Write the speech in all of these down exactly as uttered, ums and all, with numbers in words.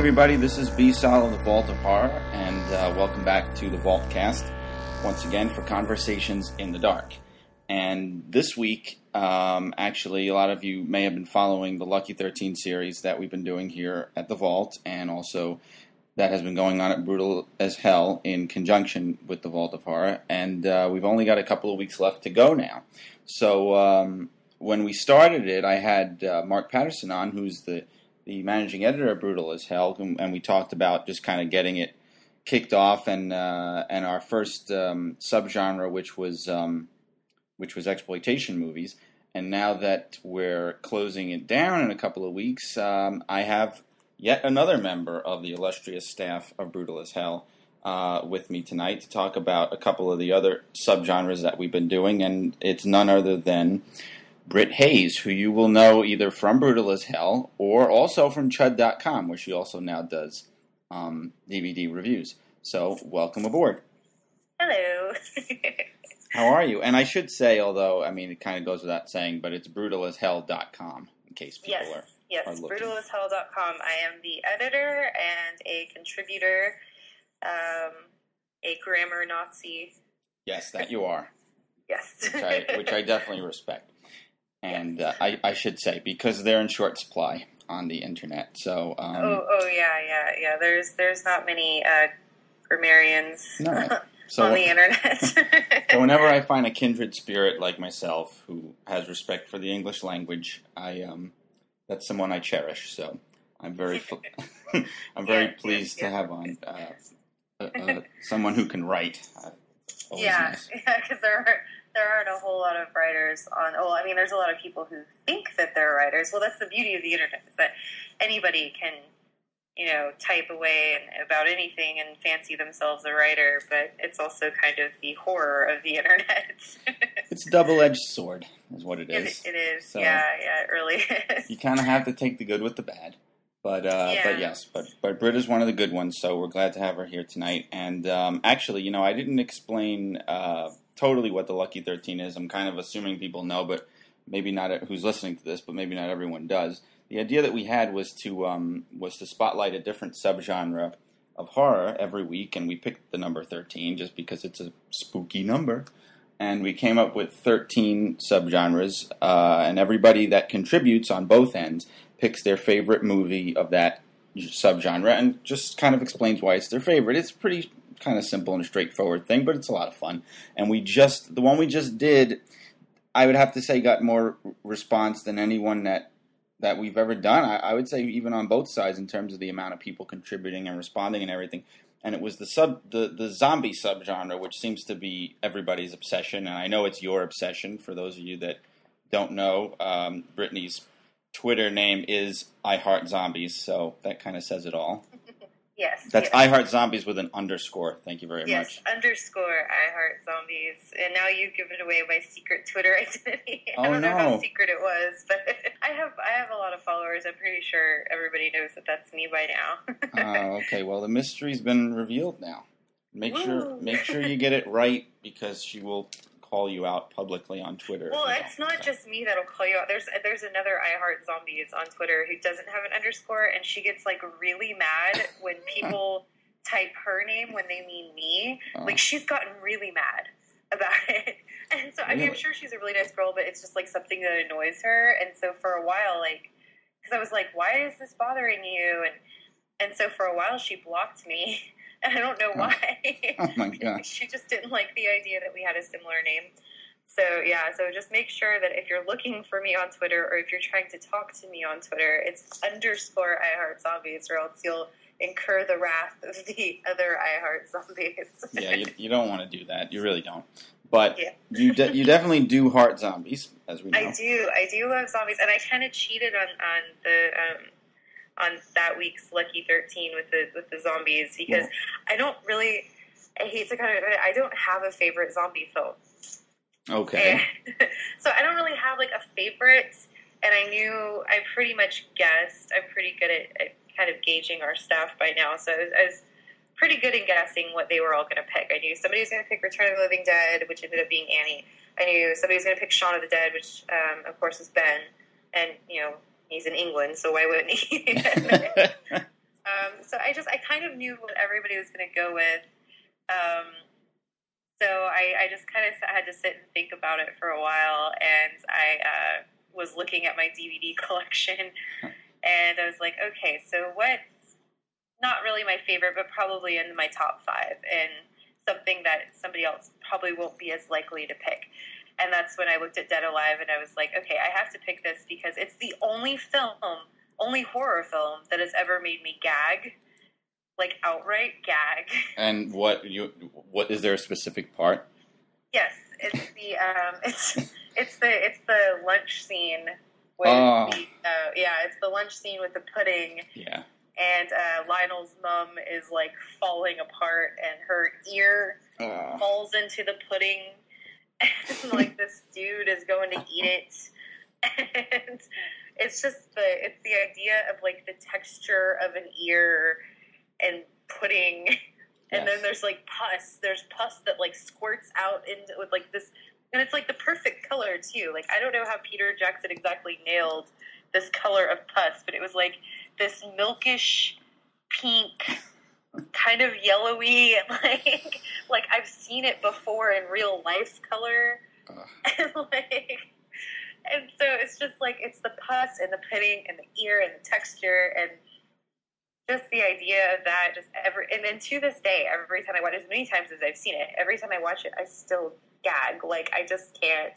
everybody. This is B. Sol of the Vault of Horror, and uh, welcome back to the Vault Cast once again for Conversations in the Dark. And this week, um, actually, a lot of you may have been following the Lucky thirteen series that we've been doing here at the Vault, and also that has been going on at Brutal as Hell in conjunction with the Vault of Horror. And uh, we've only got a couple of weeks left to go now. So um, when we started it, I had uh, Mark Patterson on, who's the the managing editor of Brutal as Hell, and we talked about just kind of getting it kicked off, and uh, and our first um, subgenre, which was um, which was exploitation movies. And now that we're closing it down in a couple of weeks, um, I have yet another member of the illustrious staff of Brutal as Hell uh, with me tonight to talk about a couple of the other subgenres that we've been doing, and it's none other than Britt Hayes, who you will know either from Brutal as Hell or also from Chud dot com, where she also now does um, D V D reviews. So, welcome aboard. Hello. How are you? And I should say, although, I mean, it kind of goes without saying, but it's brutal as hell dot com, in case people yes, are, yes, are looking. brutal as hell dot com. I am the editor and a contributor, um, a grammar Nazi. Yes, that you are. Yes. Which I, which I definitely respect. And uh, I, I should say, because they're in short supply on the internet. So, um, oh, oh yeah, yeah, yeah. There's there's not many uh, grammarians no. so, on the internet. So whenever I find a kindred spirit like myself who has respect for the English language, I um, that's someone I cherish. So I'm very I'm very yeah, pleased yeah, to yeah. have on uh, uh, uh, someone who can write. Uh, yeah, nice. yeah, because there are. There aren't a whole lot of writers on, well, I mean, there's a lot of people who think that they're writers. Well, that's the beauty of the internet, is that anybody can, you know, type away and, about anything and fancy themselves a writer, but it's also kind of the horror of the internet. It's a double-edged sword, is what it is. It, it is, so yeah, yeah, it really is. You kind of have to take the good with the bad. But uh, yeah. but yes, but but Britt is one of the good ones, so we're glad to have her here tonight. And um, actually, you know, I didn't explain uh, totally what the Lucky thirteen is. I'm kind of assuming people know, but maybe not who's listening to this, but maybe not everyone does. The idea that we had was to um, was to spotlight a different subgenre of horror every week, and we picked the number thirteen just because it's a spooky number. And we came up with thirteen subgenres, uh, and everybody that contributes on both ends picks their favorite movie of that subgenre and just kind of explains why it's their favorite. It's pretty kind of simple and straightforward thing, but it's a lot of fun. And we just, the one we just did, I would have to say got more response than anyone that, that we've ever done. I, I would say even on both sides in terms of the amount of people contributing and responding and everything. And it was the sub, the, the zombie subgenre, which seems to be everybody's obsession. And I know it's your obsession. For those of you that don't know, um, Brittany's Twitter name is I Heart Zombies, so that kind of says it all. Yes. That's yes. I Heart Zombies with an underscore. Thank you very yes, much. Yes, underscore I Heart Zombies. And now you've given away my secret Twitter identity. Oh, I don't no. know how secret it was, but I have I have a lot of followers. I'm pretty sure everybody knows that that's me by now. Oh, okay. Well, the mystery's been revealed now. Make Woo. sure make sure you get it right, because she will call you out publicly on Twitter. Well, it's not just me that'll call you out. There's there's another I Heart Zombies on Twitter who doesn't have an underscore, and she gets like really mad when people type her name when they mean me. Oh. Like, she's gotten really mad about it. And so, I mean, really? I'm sure she's a really nice girl, but it's just like something that annoys her. And so for a while, like, because I was like, why is this bothering you? And and so for a while she blocked me. And I don't know why. Oh, my gosh. She just didn't like the idea that we had a similar name. So, yeah, so just make sure that if you're looking for me on Twitter, or if you're trying to talk to me on Twitter, it's underscore I Heart Zombies, or else you'll incur the wrath of the other I Heart Zombies. Yeah, you, you don't want to do that. You really don't. But yeah. you de- you definitely do heart zombies, as we know. I do. I do love zombies. And I kind of cheated on, on the... Um, on that week's Lucky thirteen with the with the zombies, because yeah. I don't really, I hate to kind of, I don't have a favorite zombie film. Okay. And, so I don't really have like a favorite, and I knew, I pretty much guessed, I'm pretty good at, at kind of gauging our staff by now, so I was, I was pretty good at guessing what they were all going to pick. I knew somebody was going to pick Return of the Living Dead, which ended up being Annie. I knew somebody was going to pick Shaun of the Dead, which um, of course is Ben, and you know, he's in England, so why wouldn't he? um, kind of knew what everybody was going to go with. Um, so I, I just kind of had to sit and think about it for a while, and I uh, was looking at my D V D collection, and I was like, okay, so what's not really my favorite, but probably in my top five, and something that somebody else probably won't be as likely to pick. And that's when I looked at Dead Alive, and I was like, okay, I have to pick this because it's the only film, only horror film that has ever made me gag, like outright gag. And what you what is there a specific part? Yes, it's the um, it's it's the it's the lunch scene with oh. the uh, yeah, it's the lunch scene with the pudding. Yeah. And uh, Lionel's mom is like falling apart, and her ear uh. falls into the pudding. And like this dude is going to eat it, and it's just the it's the idea of like the texture of an ear and pudding, and yes. then there's like pus. There's pus that like squirts out into with like this, and it's like the perfect color too. Like I don't know how Peter Jackson exactly nailed this color of pus, but it was like this milkish pink, kind of yellowy, like like I've seen it before in real life color, uh. and like, and so it's just like it's the pus and the pudding and the ear and the texture and just the idea of that. Just every and then to this day, every time I watch, as many times as I've seen it, every time I watch it, I still gag. Like I just can't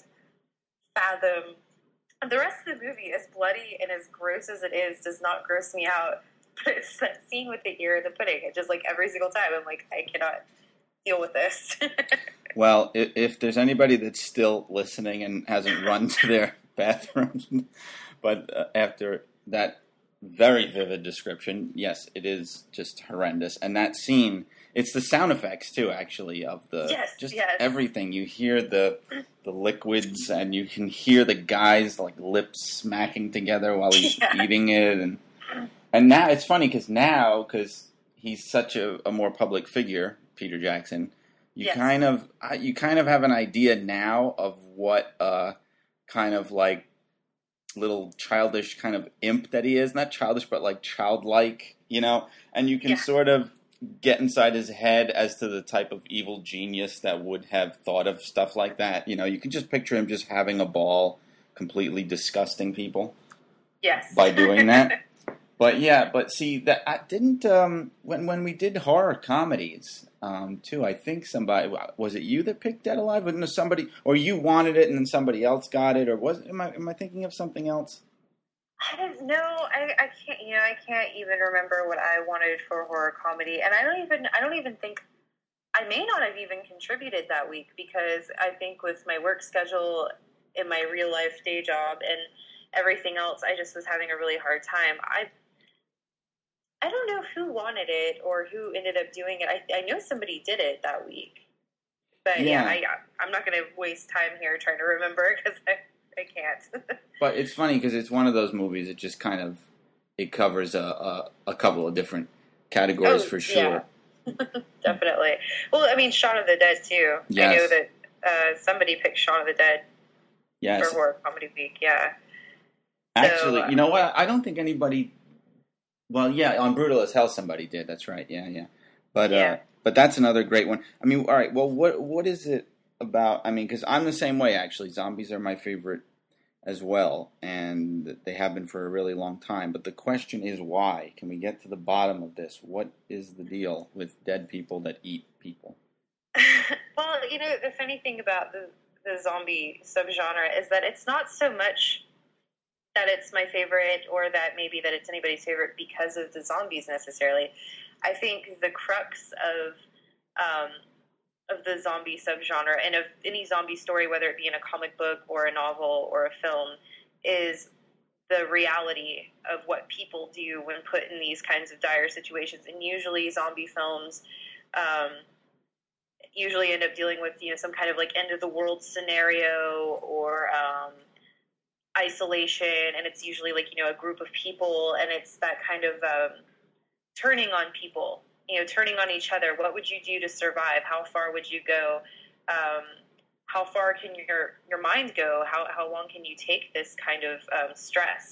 fathom. The rest of the movie, as bloody and as gross as it is, does not gross me out. But it's that scene with the ear and the pudding. It just, like, every single time, I'm like, I cannot deal with this. Well, if, if there's anybody that's still listening and hasn't run to their bathrooms, but uh, after that very vivid description, yes, it is just horrendous. And that scene, it's the sound effects, too, actually, of the, yes, just yes. everything. You hear the the liquids, and you can hear the guy's, like, lips smacking together while he's yeah. eating it, and... And now, it's funny, because now, because he's such a, a more public figure, Peter Jackson, you yes. kind of you kind of have an idea now of what uh, kind of, like, little childish kind of imp that he is. Not childish, but, like, childlike, you know? And you can yeah. sort of get inside his head as to the type of evil genius that would have thought of stuff like that. You know, you can just picture him just having a ball, completely disgusting people. Yes. By doing that. But yeah, but see that I didn't um, when when we did horror comedies um, too. I think somebody was it you that picked Dead Alive? Wasn't it somebody, or you wanted it and then somebody else got it, or was am I am I thinking of something else? I don't know. I, I can't. You know, I can't even remember what I wanted for a horror comedy, and I don't even I don't even think I may not have even contributed that week because I think with my work schedule in my real life day job and everything else, I just was having a really hard time. I. I don't know who wanted it or who ended up doing it. I, I know somebody did it that week. But yeah, yeah I, I'm not going to waste time here trying to remember because I, I can't. But it's funny because it's one of those movies that just kind of, it covers a, a, a couple of different categories oh, for sure. Yeah. Definitely. Well, I mean, Shaun of the Dead too. Yes. I know that uh, somebody picked Shaun of the Dead yes. for Horror Comedy Week, yeah. Actually, so, uh, you know what? I don't think anybody... Well, yeah, on Brutal as Hell somebody did. That's right. Yeah, yeah. But yeah. Uh, but that's another great one. I mean, all right. Well, what what is it about? I mean, because I'm the same way. Actually, zombies are my favorite as well, and they have been for a really long time. But the question is, why? Can we get to the bottom of this? What is the deal with dead people that eat people? Well, you know, the funny thing about the the zombie subgenre is that it's not so much that it's my favorite or that maybe that it's anybody's favorite because of the zombies necessarily. I think the crux of um, of the zombie subgenre and of any zombie story, whether it be in a comic book or a novel or a film, is the reality of what people do when put in these kinds of dire situations. And usually zombie films um, usually end up dealing with, you know, some kind of like end of the world scenario or um, isolation, and it's usually like, you know, a group of people, and it's that kind of um, turning on people, you know, turning on each other. What would you do to survive? How far would you go? Um, how far can your your mind go? How how long can you take this kind of um, stress?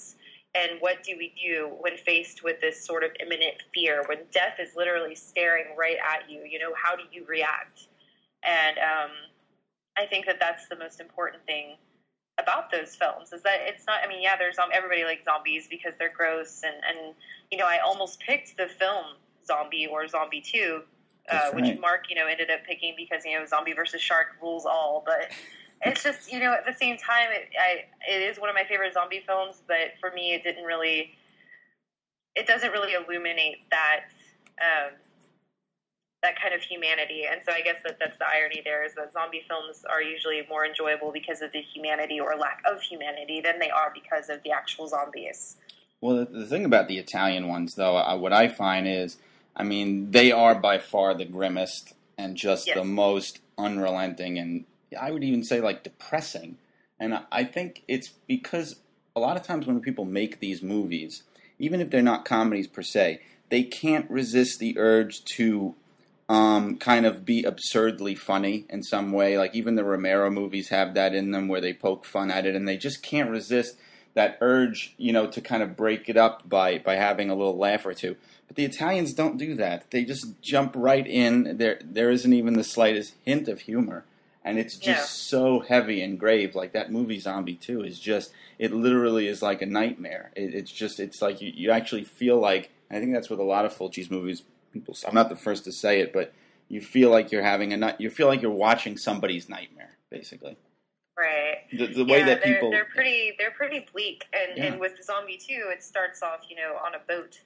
And what do we do when faced with this sort of imminent fear, when death is literally staring right at you? You know, how do you react? And um, I think that that's the most important thing about those films, is that it's not, I mean, yeah, there's um, everybody likes zombies because they're gross. And, and, you know, I almost picked the film Zombie or Zombie two, uh, which right. Mark, you know, ended up picking because, you know, zombie versus shark rules all. But it's just, you know, at the same time, it, I, it is one of my favorite zombie films, but for me, it didn't really, it doesn't really illuminate that, um, that kind of humanity. And so I guess that that's the irony there, is that zombie films are usually more enjoyable because of the humanity or lack of humanity than they are because of the actual zombies. Well, the, the thing about the Italian ones, though, I, what I find is, I mean, they are by far the grimmest and just Yes. the most unrelenting, and I would even say, like, depressing. And I think it's because a lot of times when people make these movies, even if they're not comedies per se, they can't resist the urge to um, kind of be absurdly funny in some way. Like, even the Romero movies have that in them where they poke fun at it, and they just can't resist that urge, you know, to kind of break it up by, by having a little laugh or two. But the Italians don't do that. They just jump right in. There there isn't even the slightest hint of humor. And it's just Yeah. so heavy and grave. Like that movie Zombie two is just, it literally is like a nightmare. It, it's just, it's like you, you actually feel like, I think that's with a lot of Fulci's movies, people, I'm not the first to say it, but you feel like you're having a night, you feel like you're watching somebody's nightmare, basically. Right. The, the way yeah, that they're, people... they're pretty, they're pretty bleak. And, Yeah. and with Zombie two, it starts off, you know, on a boat.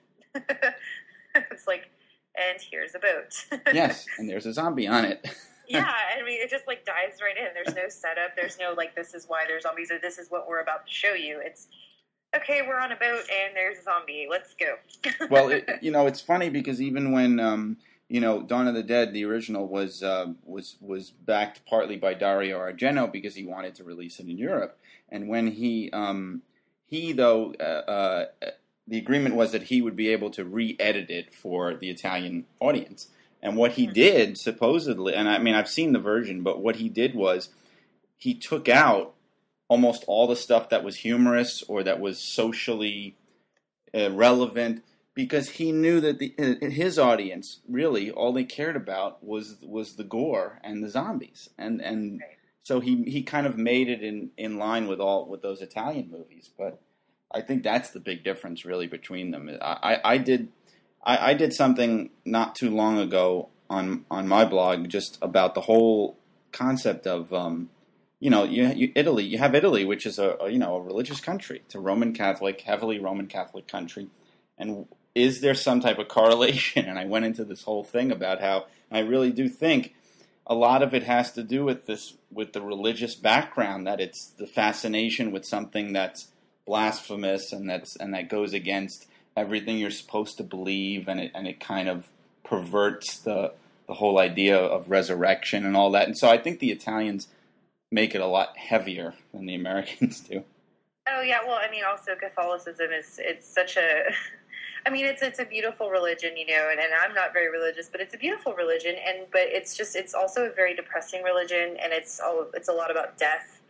It's like, and here's a boat. Yes, and there's a zombie on it. Yeah, I mean, it just, like, dives right in. There's no setup. There's no, like, this is why there's zombies, or this is what we're about to show you. It's, okay, we're on a boat, and there's a zombie. Let's go. Well, it, you know, it's funny because even when, um, you know, Dawn of the Dead, the original, was uh, was was backed partly by Dario Argento because he wanted to release it in Europe. And when he, um, he though, uh, uh, the agreement was that he would be able to re-edit it for the Italian audience. And what he did, supposedly, and I mean, I've seen the version, but what he did was he took out almost all the stuff that was humorous or that was socially uh, relevant, because he knew that the, his audience, really, all they cared about was was the gore and the zombies. And and Right. so he, he kind of made it in, in line with all with those Italian movies. But I think that's the big difference, really, between them. I, I, I did... I, I did something not too long ago on on my blog just about the whole concept of, um, you know, you, you, Italy. You have Italy, which is a, a you know a religious country. It's a Roman Catholic, heavily Roman Catholic country. And is there some type of correlation? And I went into this whole thing about how I really do think a lot of it has to do with this, with the religious background. That it's the fascination with something that's blasphemous and that's and that goes against everything you're supposed to believe, and it and it kind of perverts the the whole idea of resurrection and all that. And so I think the Italians make it a lot heavier than the Americans do. Oh yeah, well, I mean, also Catholicism is it's such a, I mean, it's it's a beautiful religion, you know, and, and I'm not very religious, but it's a beautiful religion, and but it's just it's also a very depressing religion, and it's all it's a lot about death,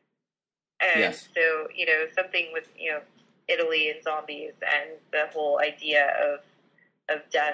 and Yes. so you know something with you know. Italy and zombies and the whole idea of of death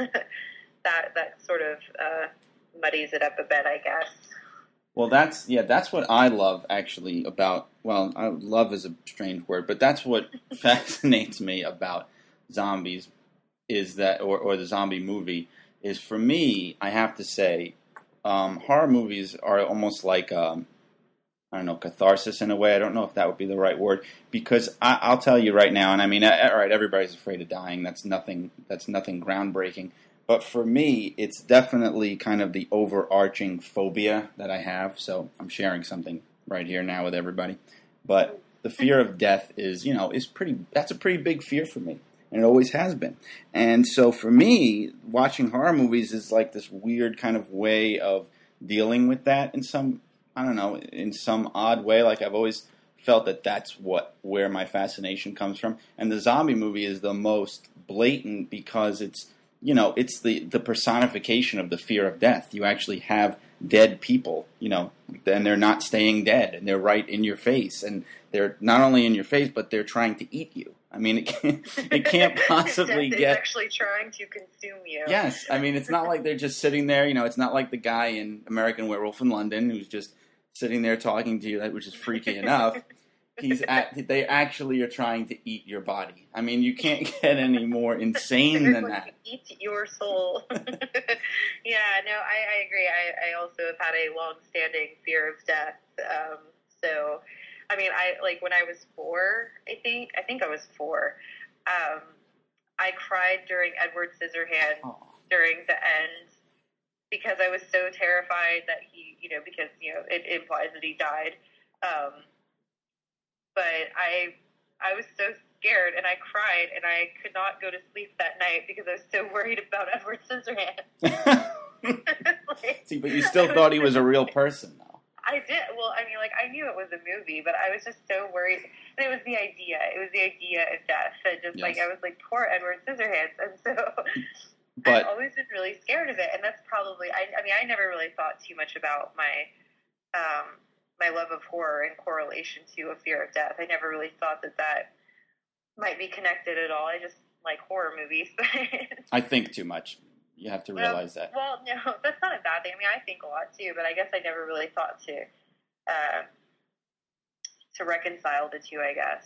that that sort of uh, muddies it up a bit, I guess. Well, that's yeah, that's what I love actually about. Well, I, love is a strange word, but that's what fascinates me about zombies is that, or, or the zombie movie is, for me, I have to say, um, horror movies are almost like um, I don't know, catharsis in a way. I don't know if that would be the right word, because I, I'll tell you right now, and I mean, all right, everybody's afraid of dying. That's nothing. That's nothing groundbreaking. But for me, it's definitely kind of the overarching phobia that I have. So I'm sharing something right here now with everybody. But the fear of death is, you know, is pretty. That's a pretty big fear for me, and it always has been. And so for me, watching horror movies is like this weird kind of way of dealing with that in some. I don't know, in some odd way. Like, I've always felt that that's what where my fascination comes from. And the zombie movie is the most blatant because it's, you know, it's the, the personification of the fear of death. You actually have dead people, you know, and they're not staying dead, and they're right in your face. And they're not only in your face, but they're trying to eat you. I mean, it can't, it can't possibly Death get... is actually trying to consume you. Yes, I mean, it's not like they're just sitting there, you know, it's not like the guy in American Werewolf in London who's just sitting there talking to you, which is freaky enough. He's at, they actually are trying to eat your body. I mean, you can't get any more insane They're than going that. to eat your soul. Yeah, no, I, I agree. I, I also have had a long-standing fear of death. Um, so, I mean, I like when I was four, I think, I think I was four, um, I cried during Edward Scissorhands Oh. during the end because I was so terrified that he, you know, because, you know, it implies that he died. Um, but I, I was so scared and I cried and I could not go to sleep that night because I was so worried about Edward Scissorhands. Like, See, but you still thought he was a real person, though. I did. Well, I mean, like, I knew it was a movie, but I was just so worried. And it was the idea. It was the idea of death. And just, Yes. like, I was like, poor Edward Scissorhands. And so But- I've always been really scared of it. And that's probably, I, I mean, I never really thought too much about my, um, my love of horror in correlation to a fear of death. I never really thought that that might be connected at all. I just like horror movies. I think too much. You have to realize well, that. Well, no, that's not a bad thing. I mean, I think a lot too, but I guess I never really thought to uh, to reconcile the two, I guess.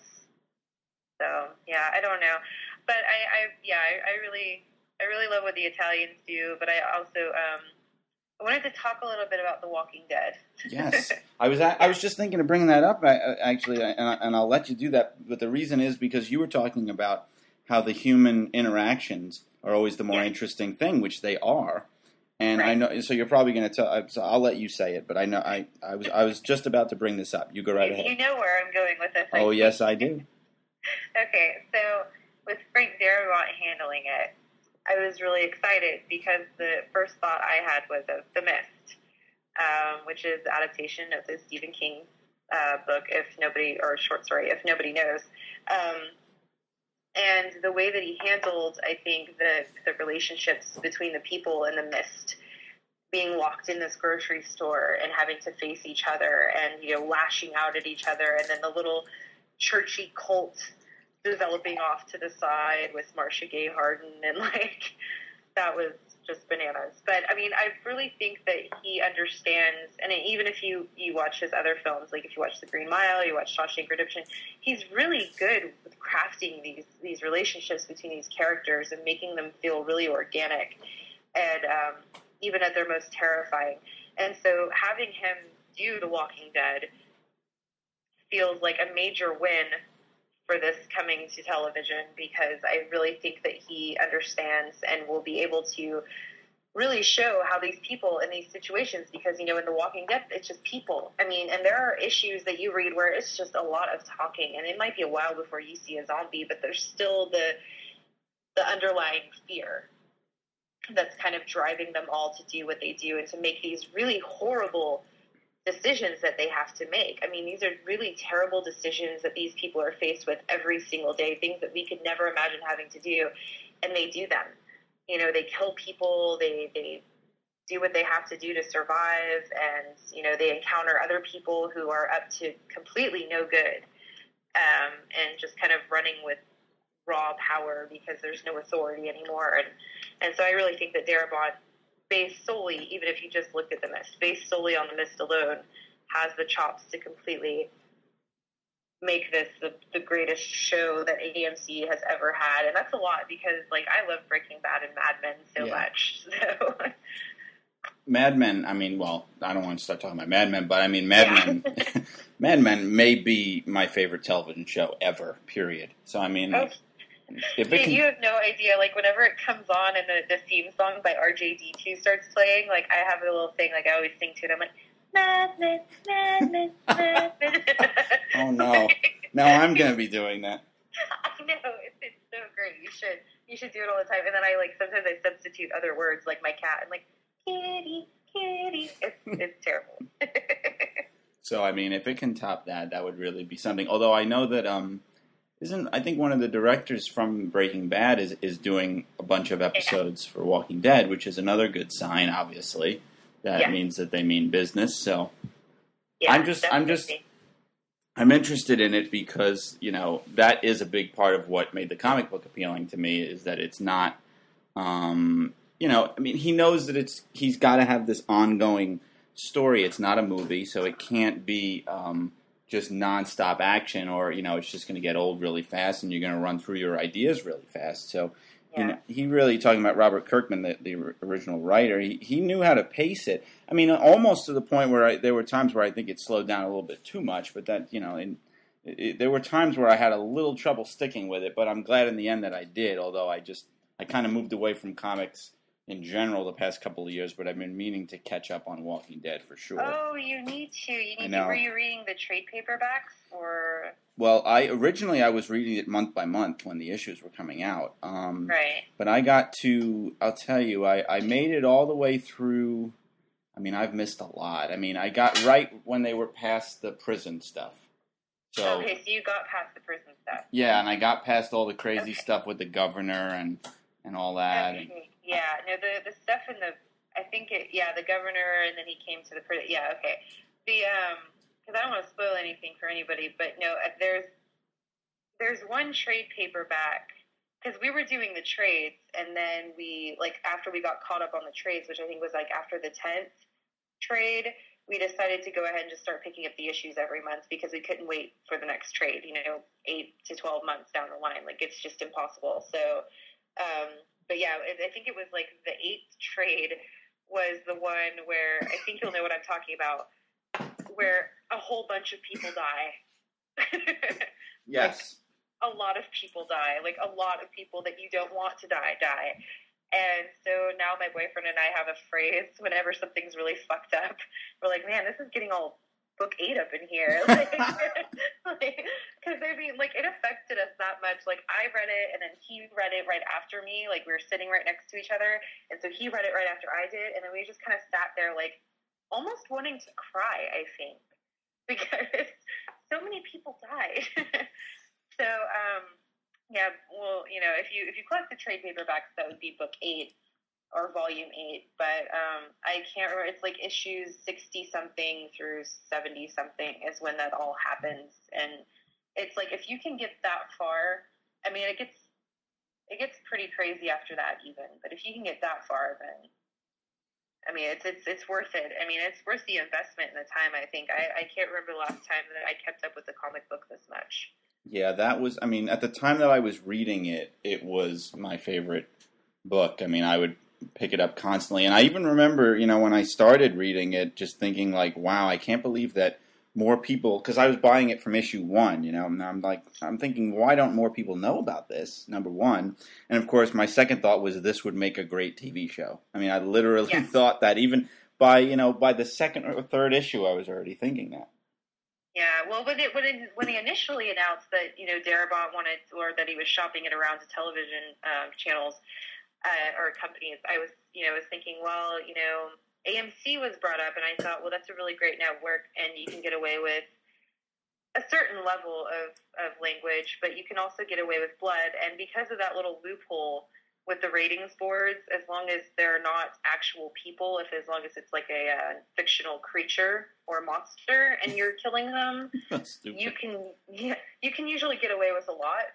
So yeah, I don't know, but I, I yeah, I, I really, I really love what the Italians do, but I also um, I wanted to talk a little bit about The Walking Dead. Yes, I was. I was just thinking of bringing that up. I, actually, and, I, and I'll let you do that. But the reason is because you were talking about how the human interactions are always the more Yeah. interesting thing, which they are. And Right. I know, so you're probably going to tell. So I'll let you say it. But I know, I, I was, I was just about to bring this up. You go right you, ahead. you know where I'm going with this. I Oh think. yes, I do. Okay, so with Frank Darabont handling it, I was really excited because the first thought I had was of The Mist, um, which is the adaptation of the Stephen King uh, book, if nobody, or short story, if nobody knows. Um, and the way that he handled, I think, the, the relationships between the people in The Mist, being locked in this grocery store and having to face each other and, you know, lashing out at each other, and then the little churchy cult developing off to the side with Marcia Gay Harden, and like that was just bananas. But I mean, I really think that he understands, and even if you you watch his other films, like if you watch The Green Mile, you watch Shawshank Redemption, he's really good with crafting these these relationships between these characters and making them feel really organic and um, even at their most terrifying. And so having him do The Walking Dead feels like a major win for this coming to television, because I really think that he understands and will be able to really show how these people in these situations, because, you know, in The Walking Dead, it's just people. I mean, and there are issues that you read where it's just a lot of talking, and it might be a while before you see a zombie, but there's still the the underlying fear that's kind of driving them all to do what they do and to make these really horrible decisions that they have to make. I mean, these are really terrible decisions that these people are faced with every single day, things that we could never imagine having to do, and they do them. You know, they kill people, they, they do what they have to do to survive, and, you know, they encounter other people who are up to completely no good, um, and just kind of running with raw power because there's no authority anymore. And, and so I really think that Darabont, based solely, even if you just looked at The Mist, based solely on The Mist alone, has the chops to completely make this the, the greatest show that A M C has ever had. And that's a lot because, like, I love Breaking Bad and Mad Men so Yeah. much. So Mad Men, I mean, well, I don't want to start talking about Mad Men, but I mean, Mad Yeah. Men, Mad Men may be my favorite television show ever, period. So, I mean, Oh. if it See, can... you have no idea. Like, whenever it comes on and the, the theme song by R J D two starts playing, like, I have a little thing, like, I always sing to it. I'm like, Mad Men, Mad Men, Mad Men. Oh, no. Now I'm going to be doing that. I know, it's, it's so great. You should you should do it all the time. And then I, like, sometimes I substitute other words, like my cat. I'm like, kitty, kitty. It's, it's terrible. So, I mean, if it can top that, that would really be something. Although I know that, um, isn't, I think one of the directors from Breaking Bad is, is doing a bunch of episodes for Walking Dead, which is another good sign, obviously. That Yeah. means that they mean business. So, Yeah, I'm just- I'm just- definitely. I'm interested in it because, you know, that is a big part of what made the comic book appealing to me, is that it's not, um, you know, I mean, he knows that it's he's got to have this ongoing story. It's not a movie, so it can't be um, just nonstop action, or, you know, it's just going to get old really fast and you're going to run through your ideas really fast. So, Yeah. you know, he really, talking about Robert Kirkman, the, the original writer, he, he knew how to pace it. I mean, almost to the point where I, there were times where I think it slowed down a little bit too much, but that, you know, in, it, there were times where I had a little trouble sticking with it, but I'm glad in the end that I did, although I just, I kind of moved away from comics in general the past couple of years, but I've been meaning to catch up on Walking Dead for sure. Oh, you need to. You I need know. to. Were you reading the trade paperbacks or? Well, I originally I was reading it month by month when the issues were coming out. Um, Right. But I got to, I'll tell you, I, I made it all the way through. I mean, I've missed a lot. I mean, I got right when they were past the prison stuff. So, Okay, so you got past the prison stuff. yeah, and I got past all the crazy Okay. stuff with the governor and, and all that. Okay. Yeah. No, the the stuff in the I think it yeah the governor, and then he came to the prison. Yeah. Okay. The um because I don't want to spoil anything for anybody, but no, uh, there's there's one trade paperback, because we were doing the trades, and then we, like, after we got caught up on the trades, which I think was like after the tenth trade, we decided to go ahead and just start picking up the issues every month, because we couldn't wait for the next trade, you know, eight to twelve months down the line. Like, it's just impossible. So, um, but yeah, I think it was like the eighth trade was the one where, I think you'll know what I'm talking about, where a whole bunch of people die. Yes. Like, a lot of people die. Like, a lot of people that you don't want to die, die. And so now my boyfriend and I have a phrase whenever something's really fucked up. We're like, man, this is getting all book eight up in here. Like, because, I mean, like, it affected us that much. Like, I read it, and then he read it right after me. Like, we were sitting right next to each other. And so he read it right after I did. And then we just kind of sat there, like, almost wanting to cry, I think, because so many people died. So, um, yeah, well, you know, if you if you collect the trade paperbacks, that would be book eight or volume eight. But um, I can't remember. It's like issues sixty something through seventy something is when that all happens. And it's like, if you can get that far, I mean, it gets it gets pretty crazy after that even. But if you can get that far, then I mean, it's it's it's worth it. I mean, it's worth the investment and the time. I think I, I can't remember the last time that I kept up with the comic book this much. Yeah, that was, I mean, at the time that I was reading it, it was my favorite book. I mean, I would pick it up constantly. And I even remember, you know, when I started reading it, just thinking like, wow, I can't believe that more people, because I was buying it from issue one, you know, and I'm like, I'm thinking, why don't more people know about this, number one? And of course, my second thought was this would make a great T V show. I mean, I literally Yes. thought that even by, you know, by the second or third issue, I was already thinking that. Yeah, well, when it when it, when he initially announced that, you know, Darabont wanted, or that he was shopping it around to television um, channels uh, or companies, I was, you know, was thinking, well, you know, A M C was brought up, and I thought, well, that's a really great network, and you can get away with a certain level of, of language, but you can also get away with blood, and because of that little loophole with the ratings boards, as long as they're not actual people, if as long as it's like a uh, fictional creature or monster, and you're killing them, Stupid. you can yeah, you can usually get away with a lot.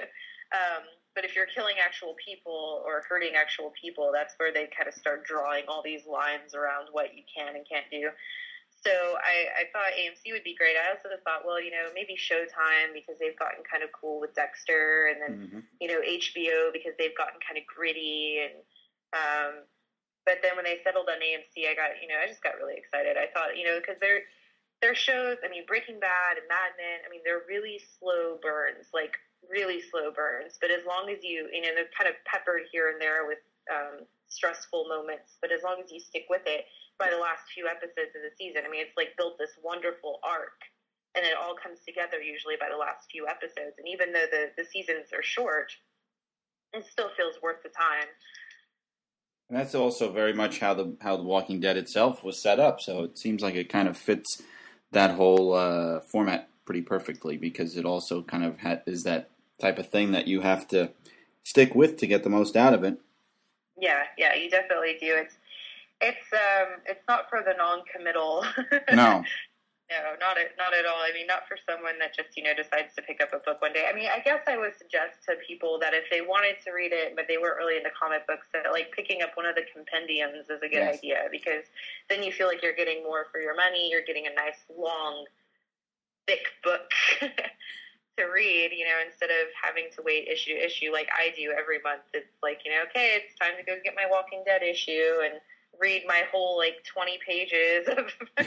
um, but if you're killing actual people or hurting actual people, that's where they kind of start drawing all these lines around what you can and can't do. So I, I thought A M C would be great. I also thought, well, you know, maybe Showtime, because they've gotten kind of cool with Dexter, and then, Mm-hmm. you know, H B O, because they've gotten kind of gritty. And um, but then when they settled on A M C, I got, you know, I just got really excited. I thought, you know, because they're, their shows, I mean, Breaking Bad and Mad Men, I mean, they're really slow burns, like really slow burns. But as long as you, you know, they're kind of peppered here and there with um, stressful moments. But as long as you stick with it, by the last few episodes of the season, I mean, it's like built this wonderful arc, and it all comes together usually by the last few episodes. And even though the, the seasons are short, it still feels worth the time. And that's also very much how the how the Walking Dead itself was set up. So it seems like it kind of fits that whole uh, format pretty perfectly, because it also kind of ha- is that type of thing that you have to stick with to get the most out of it. Yeah, yeah, you definitely do. It's it's um it's not for the non-committal. No. No, not at not at all. I mean, not for someone that just you know decides to pick up a book one day. I mean, I guess I would suggest to people that if they wanted to read it, but they weren't really into comic books, that like picking up one of the compendiums is a good Yes. idea, because then you feel like you're getting more for your money. You're getting a nice long, thick book to read, you know, instead of having to wait issue to issue like I do every month. It's like, you know, okay, it's time to go get my Walking Dead issue and read my whole like twenty pages of,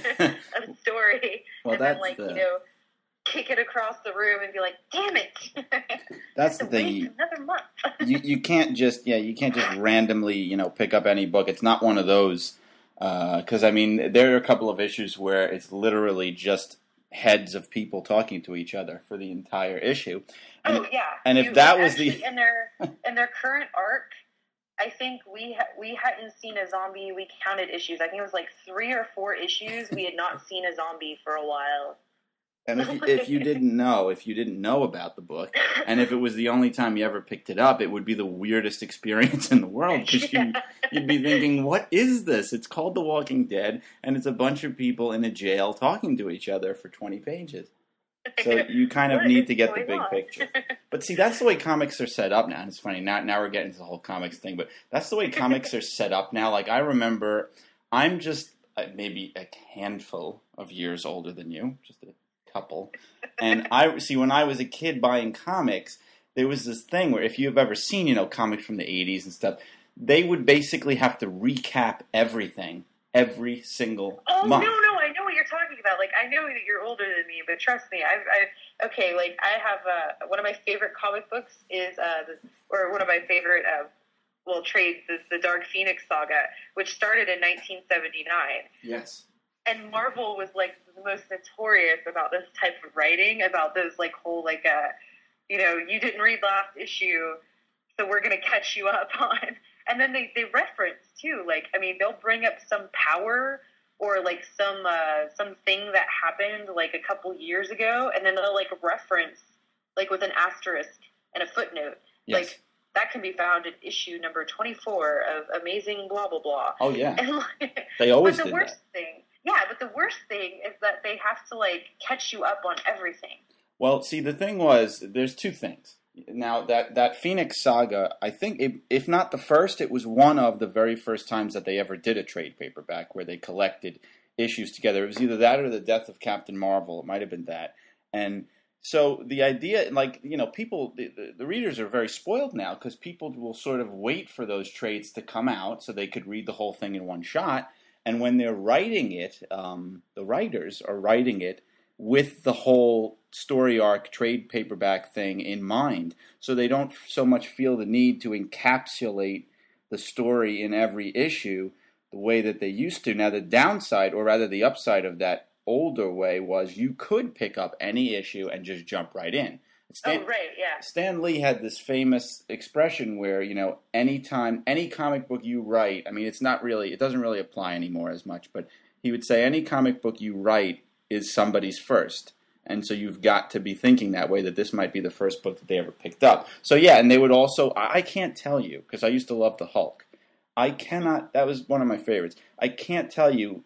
of story, Well, and then that's like the- you know kick it across the room and be like, damn it, That's I the have to thing. wait You, another month. you you can't just yeah you can't just randomly you know pick up any book. It's not one of those because I mean there are a couple of issues where it's literally just heads of people talking to each other for the entire issue. And, Oh yeah, and if You- that was actually, the in their in their current arc, I think we ha- we hadn't seen a zombie. We counted issues. I think it was like three or four issues. We had not seen a zombie for a while. and if you, if you didn't know if you didn't know about the book and if it was the only time you ever picked it up, it would be the weirdest experience in the world because you you'd be thinking, what is this? It's called The Walking Dead, and it's a bunch of people in a jail talking to each other for twenty pages. So you kind of What need is to get the going big on? picture. But see, that's the way comics are set up now. And it's funny, now, now we're getting to the whole comics thing, but that's the way comics are set up now. Like, I remember, I'm just uh, maybe a handful of years older than you, just a couple. And I see, when I was a kid buying comics, there was this thing where if you've ever seen, you know, comics from the eighties and stuff, they would basically have to recap everything every single Oh month. no, no, I know what you're talking about. Like, I know that you're older than me, but trust me, I've, I've okay. Like, I have uh, one of my favorite comic books is uh, the, or one of my favorite uh, well trades is the Dark Phoenix saga, which started in nineteen seventy-nine. Yes. And Marvel was like the most notorious about this type of writing, about those like whole like uh, you know, you didn't read last issue, so we're gonna catch you up on. And then they, they reference too, like, I mean, they'll bring up some power or like some uh, something that happened like a couple years ago, and then they'll like reference like with an asterisk and a footnote. Yes. Like, that can be found in issue number twenty-four of Amazing blah blah blah. Oh yeah. And like, They always but the did worst that. thing, yeah, but the worst thing is that they have to like catch you up on everything. Well, see, the thing was, there's two things. Now, that, that Phoenix saga, I think, it, if not the first, it was one of the very first times that they ever did a trade paperback where they collected issues together. It was either that or the Death of Captain Marvel. It might have been that. And so the idea, like, you know, people, the, the, the readers are very spoiled now because people will sort of wait for those trades to come out so they could read the whole thing in one shot. And when they're writing it, um, the writers are writing it with the whole story arc trade paperback thing in mind. So they don't so much feel the need to encapsulate the story in every issue the way that they used to. Now, the downside, or rather the upside of that older way, was you could pick up any issue and just jump right in. Stan, Oh, right, yeah. Stan Lee had this famous expression where, you know, anytime, any comic book you write, I mean, it's not really, it doesn't really apply anymore as much, but he would say any comic book you write is somebody's first. And so you've got to be thinking that way, that this might be the first book that they ever picked up. So yeah, and they would also, I I can't tell you, because I used to love the Hulk. I cannot, that was one of my favorites. I can't tell you,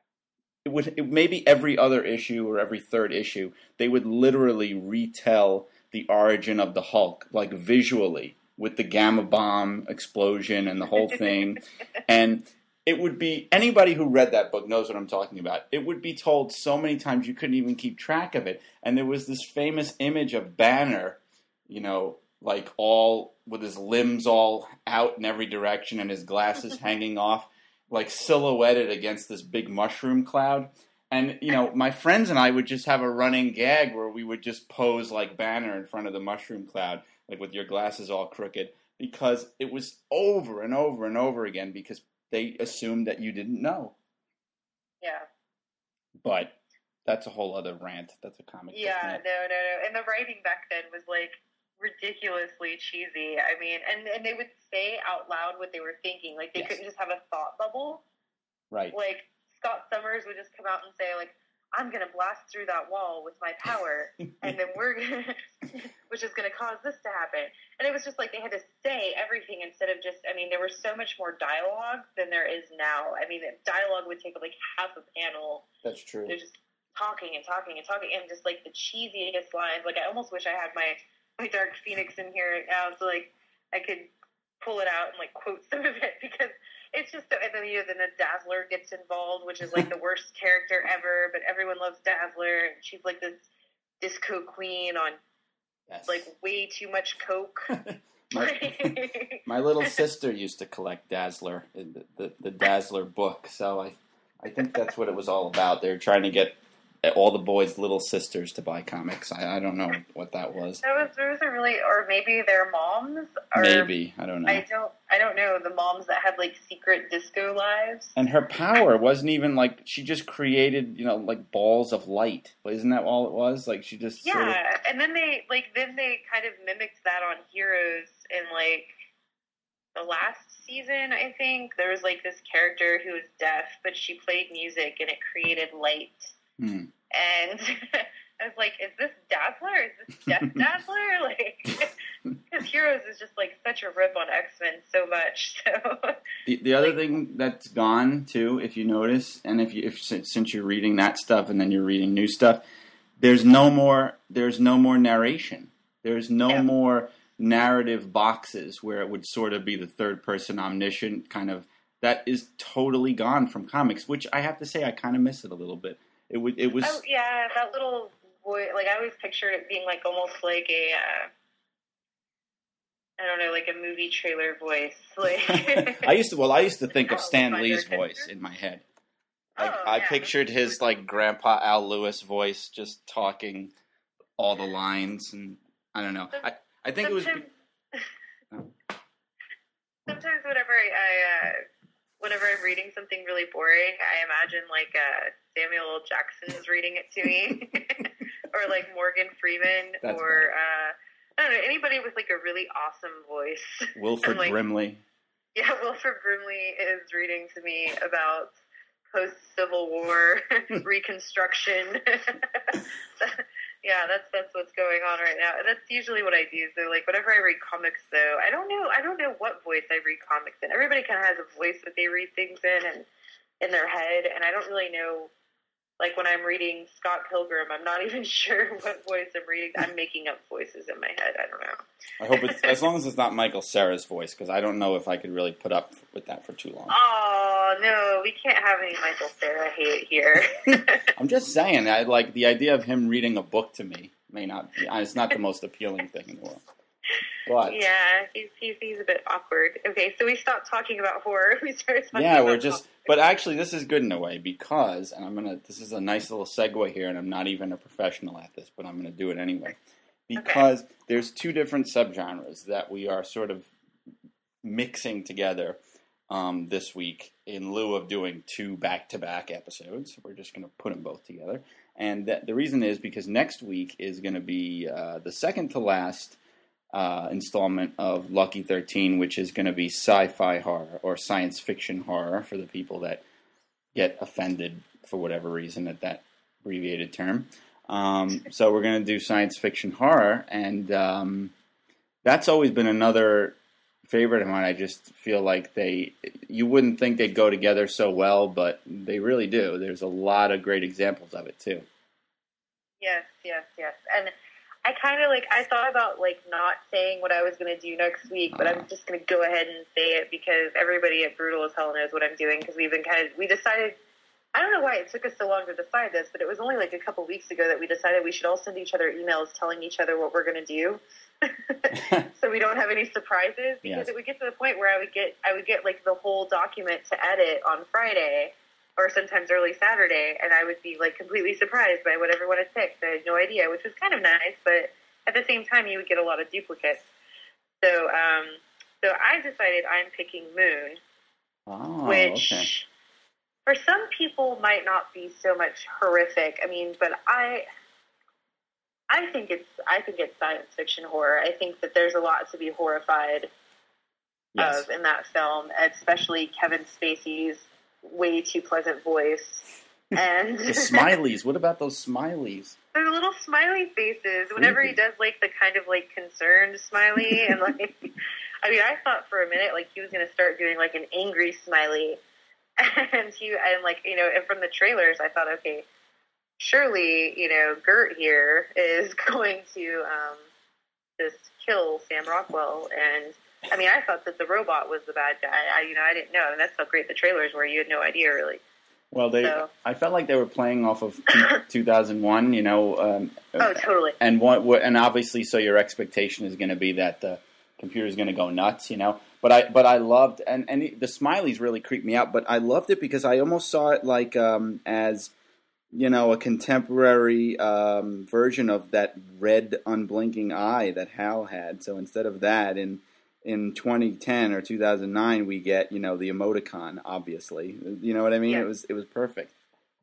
it would it, maybe every other issue or every third issue, they would literally retell the origin of the Hulk, like visually, with the gamma bomb explosion and the whole thing. And it would be, anybody who read that book knows what I'm talking about. It would be told so many times you couldn't even keep track of it. And there was this famous image of Banner, you know, like all, with his limbs all out in every direction and his glasses hanging off, like silhouetted against this big mushroom cloud. And, you know, my friends and I would just have a running gag where we would just pose like Banner in front of the mushroom cloud, like with your glasses all crooked, because it was over and over and over again because they assumed that you didn't know. Yeah. But that's a whole other rant. That's a comic book Yeah, rant. no, no, no. And the writing back then was like ridiculously cheesy. I mean, and, and they would say out loud what they were thinking. Like, they Yes. couldn't just have a thought bubble. Right. Like, Scott Summers would just come out and say, like, I'm going to blast through that wall with my power, and then we're going to, which is going to cause this to happen. And it was just like they had to say everything instead of just, I mean, there was so much more dialogue than there is now. I mean, dialogue would take up like half a panel. That's true. There's just talking and talking and talking, and just like the cheesiest lines. Like I almost wish I had my my Dark Phoenix in here right now, so like I could pull it out and like quote some of it, because it's just. And then you know, then the Dazzler gets involved, which is like the worst character ever, but everyone loves Dazzler, and she's like this disco queen on yes. like way too much coke. my, my little sister used to collect Dazzler, the, the, the Dazzler book, so I I think that's what it was all about. They were trying to get all the boys' little sisters to buy comics. I, I don't know what that was. That was, it was a really, or maybe their moms. Or maybe I don't know. I don't. I don't know the moms that had like secret disco lives. And her power wasn't even like she just created, you know, like balls of light. Isn't that all it was? Like she just yeah. Sort of... And then they like then they kind of mimicked that on Heroes in like the last season. I think there was like this character who was deaf, but she played music and it created light. Hmm. And I was like, is this Dazzler? Is this Death Dazzler? Like, because Heroes is just like such a rip on X-Men so much. So the the other like, thing that's gone too, if you notice, and if you if since you're reading that stuff and then you're reading new stuff, there's no more there's no more narration. There's no yeah. more narrative boxes where it would sort of be the third person omniscient kind of. That is totally gone from comics, which I have to say I kind of miss it a little bit. It would. It was. Oh, yeah, that little voice. Like I always pictured it being like almost like a. Uh, I don't know, like a movie trailer voice. Like I used to. Well, I used to think of Stan Lee's voice in my head. Like oh, I yeah. pictured his like Grandpa Al Lewis voice, just talking all the lines, and I don't know. I I think sometimes, it was. Oh. Sometimes, whenever I. I uh, Whenever I'm reading something really boring, I imagine like uh, Samuel L. Jackson is reading it to me, or like Morgan Freeman, That's or right. uh, I don't know, anybody with like a really awesome voice. Wilford like, Brimley. Yeah, Wilford Brimley is reading to me about post-Civil War Reconstruction. Yeah, that's that's what's going on right now. That's usually what I do. So, like, whenever I read comics, though, I don't know. I don't know what voice I read comics in. Everybody kind of has a voice that they read things in, and in their head, and I don't really know. Like when I'm reading Scott Pilgrim, I'm not even sure what voice I'm reading. I'm making up voices in my head. I don't know. I hope it's as long as it's not Michael Cera's voice, because I don't know if I could really put up with that for too long. Oh no, we can't have any Michael Cera hate here. I'm just saying, I like the idea of him reading a book to me. May not be. It's not the most appealing thing in the world. But yeah, he's, he's he's a bit awkward. Okay, so we stopped talking about horror. We started talking yeah, about we're just. But actually, this is good in a way because, and I'm gonna. This is a nice little segue here, and I'm not even a professional at this, but I'm gonna do it anyway because okay. there's two different subgenres that we are sort of mixing together um, this week in lieu of doing two back-to-back episodes. We're just gonna put them both together, and that, the reason is because next week is gonna be uh, the second to last. Uh, installment of Lucky thirteen, which is going to be sci-fi horror or science fiction horror for the people that get offended for whatever reason at that abbreviated term. Um, so we're going to do science fiction horror, and um, that's always been another favorite of mine. I just feel like they, you wouldn't think they'd go together so well, but they really do. There's a lot of great examples of it too. Yes, yes, yes, and I kind of, like, I thought about, like, not saying what I was going to do next week, but uh, I'm just going to go ahead and say it because everybody at Brutal as Hell knows what I'm doing because we've been kind of, we decided, I don't know why it took us so long to decide this, but it was only, like, a couple weeks ago that we decided we should all send each other emails telling each other what we're going to do so we don't have any surprises because yes. it would get to the point where I would get, I would get, like, the whole document to edit on Friday or sometimes early Saturday, and I would be, like, completely surprised by what everyone had picked. I had no idea, which was kind of nice, but at the same time, you would get a lot of duplicates. So, um, so I decided I'm picking Moon, oh, which okay. for some people might not be so much horrific. I mean, but I, I think it's, I think it's science fiction horror. I think that there's a lot to be horrified yes. of in that film, especially Kevin Spacey's way too pleasant voice. And the smileys. What about those smileys? The little smiley faces. Whenever he does like the kind of like concerned smiley, and like, I mean, I thought for a minute like he was going to start doing like an angry smiley, and he and like you know, and from the trailers, I thought, okay, surely, you know, Gert here is going to um, just kill Sam Rockwell. And I mean, I thought that the robot was the bad guy. I, you know, I didn't know, and that's how great the trailers were. You had no idea, really. Well, they. So. I felt like they were playing off of two thousand one. You know. Um, oh, totally. And what, and obviously, so your expectation is going to be that the computer is going to go nuts. You know. But I, but I loved, and, and the smileys really creeped me out. But I loved it because I almost saw it like um, as, you know, a contemporary um, version of that red unblinking eye that Hal had. So instead of that, in in twenty ten or two thousand nine, we get, you know, the emoticon. Obviously, you know what I mean. Yeah. It was it was perfect.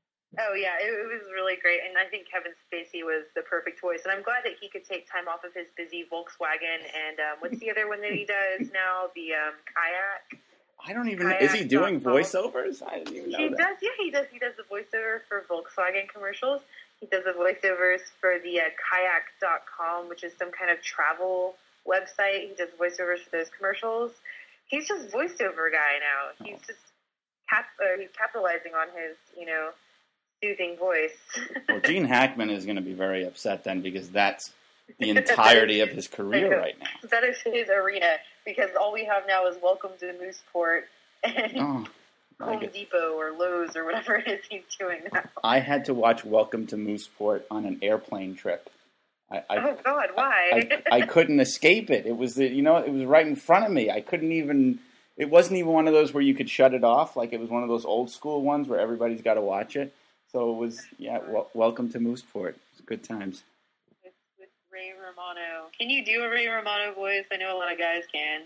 Oh yeah, it, it was really great, and I think Kevin Spacey was the perfect voice. And I'm glad that he could take time off of his busy Volkswagen. And um, what's the other one that he does now? The um, kayak. I don't even. Kayak. Is he doing voiceovers? I didn't even know he that. does. Yeah, he does. He does the voiceover for Volkswagen commercials. He does the voiceovers for the uh, kayak dot com, which is some kind of travel website. He does voiceovers for those commercials. He's just voiceover guy now. He's just cap. Uh, he's capitalizing on his, you know, soothing voice. Well, Gene Hackman is going to be very upset then, because that's the entirety of his career right now. That is his arena, because all we have now is Welcome to Mooseport and oh, Home Depot or Lowe's or whatever it is he's doing now. I had to watch Welcome to Mooseport on an airplane trip. I, I, oh God, why? I, I, I couldn't escape it. It was, you know, it was right in front of me. I couldn't even. It wasn't even one of those where you could shut it off. Like, it was one of those old school ones where everybody's got to watch it. So it was, yeah, w- Welcome to Mooseport. It was good times. With, with Ray Romano. Can you do a Ray Romano voice? I know a lot of guys can.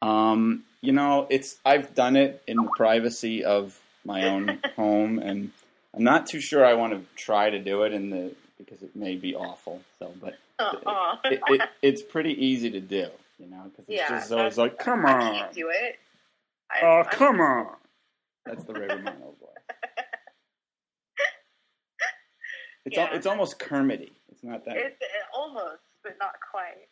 Um, you know, it's I've done it in the privacy of my own home, and I'm not too sure I want to try to do it in the because it may be awful. So, but uh-uh. it, it, it, it's pretty easy to do, you know, because it's yeah, just always like, come on, I can't do it. Oh, uh, come on. That's the Ray Romano voice. It's yeah. al- it's almost Kermity. It's not that. It's it, almost, but not quite.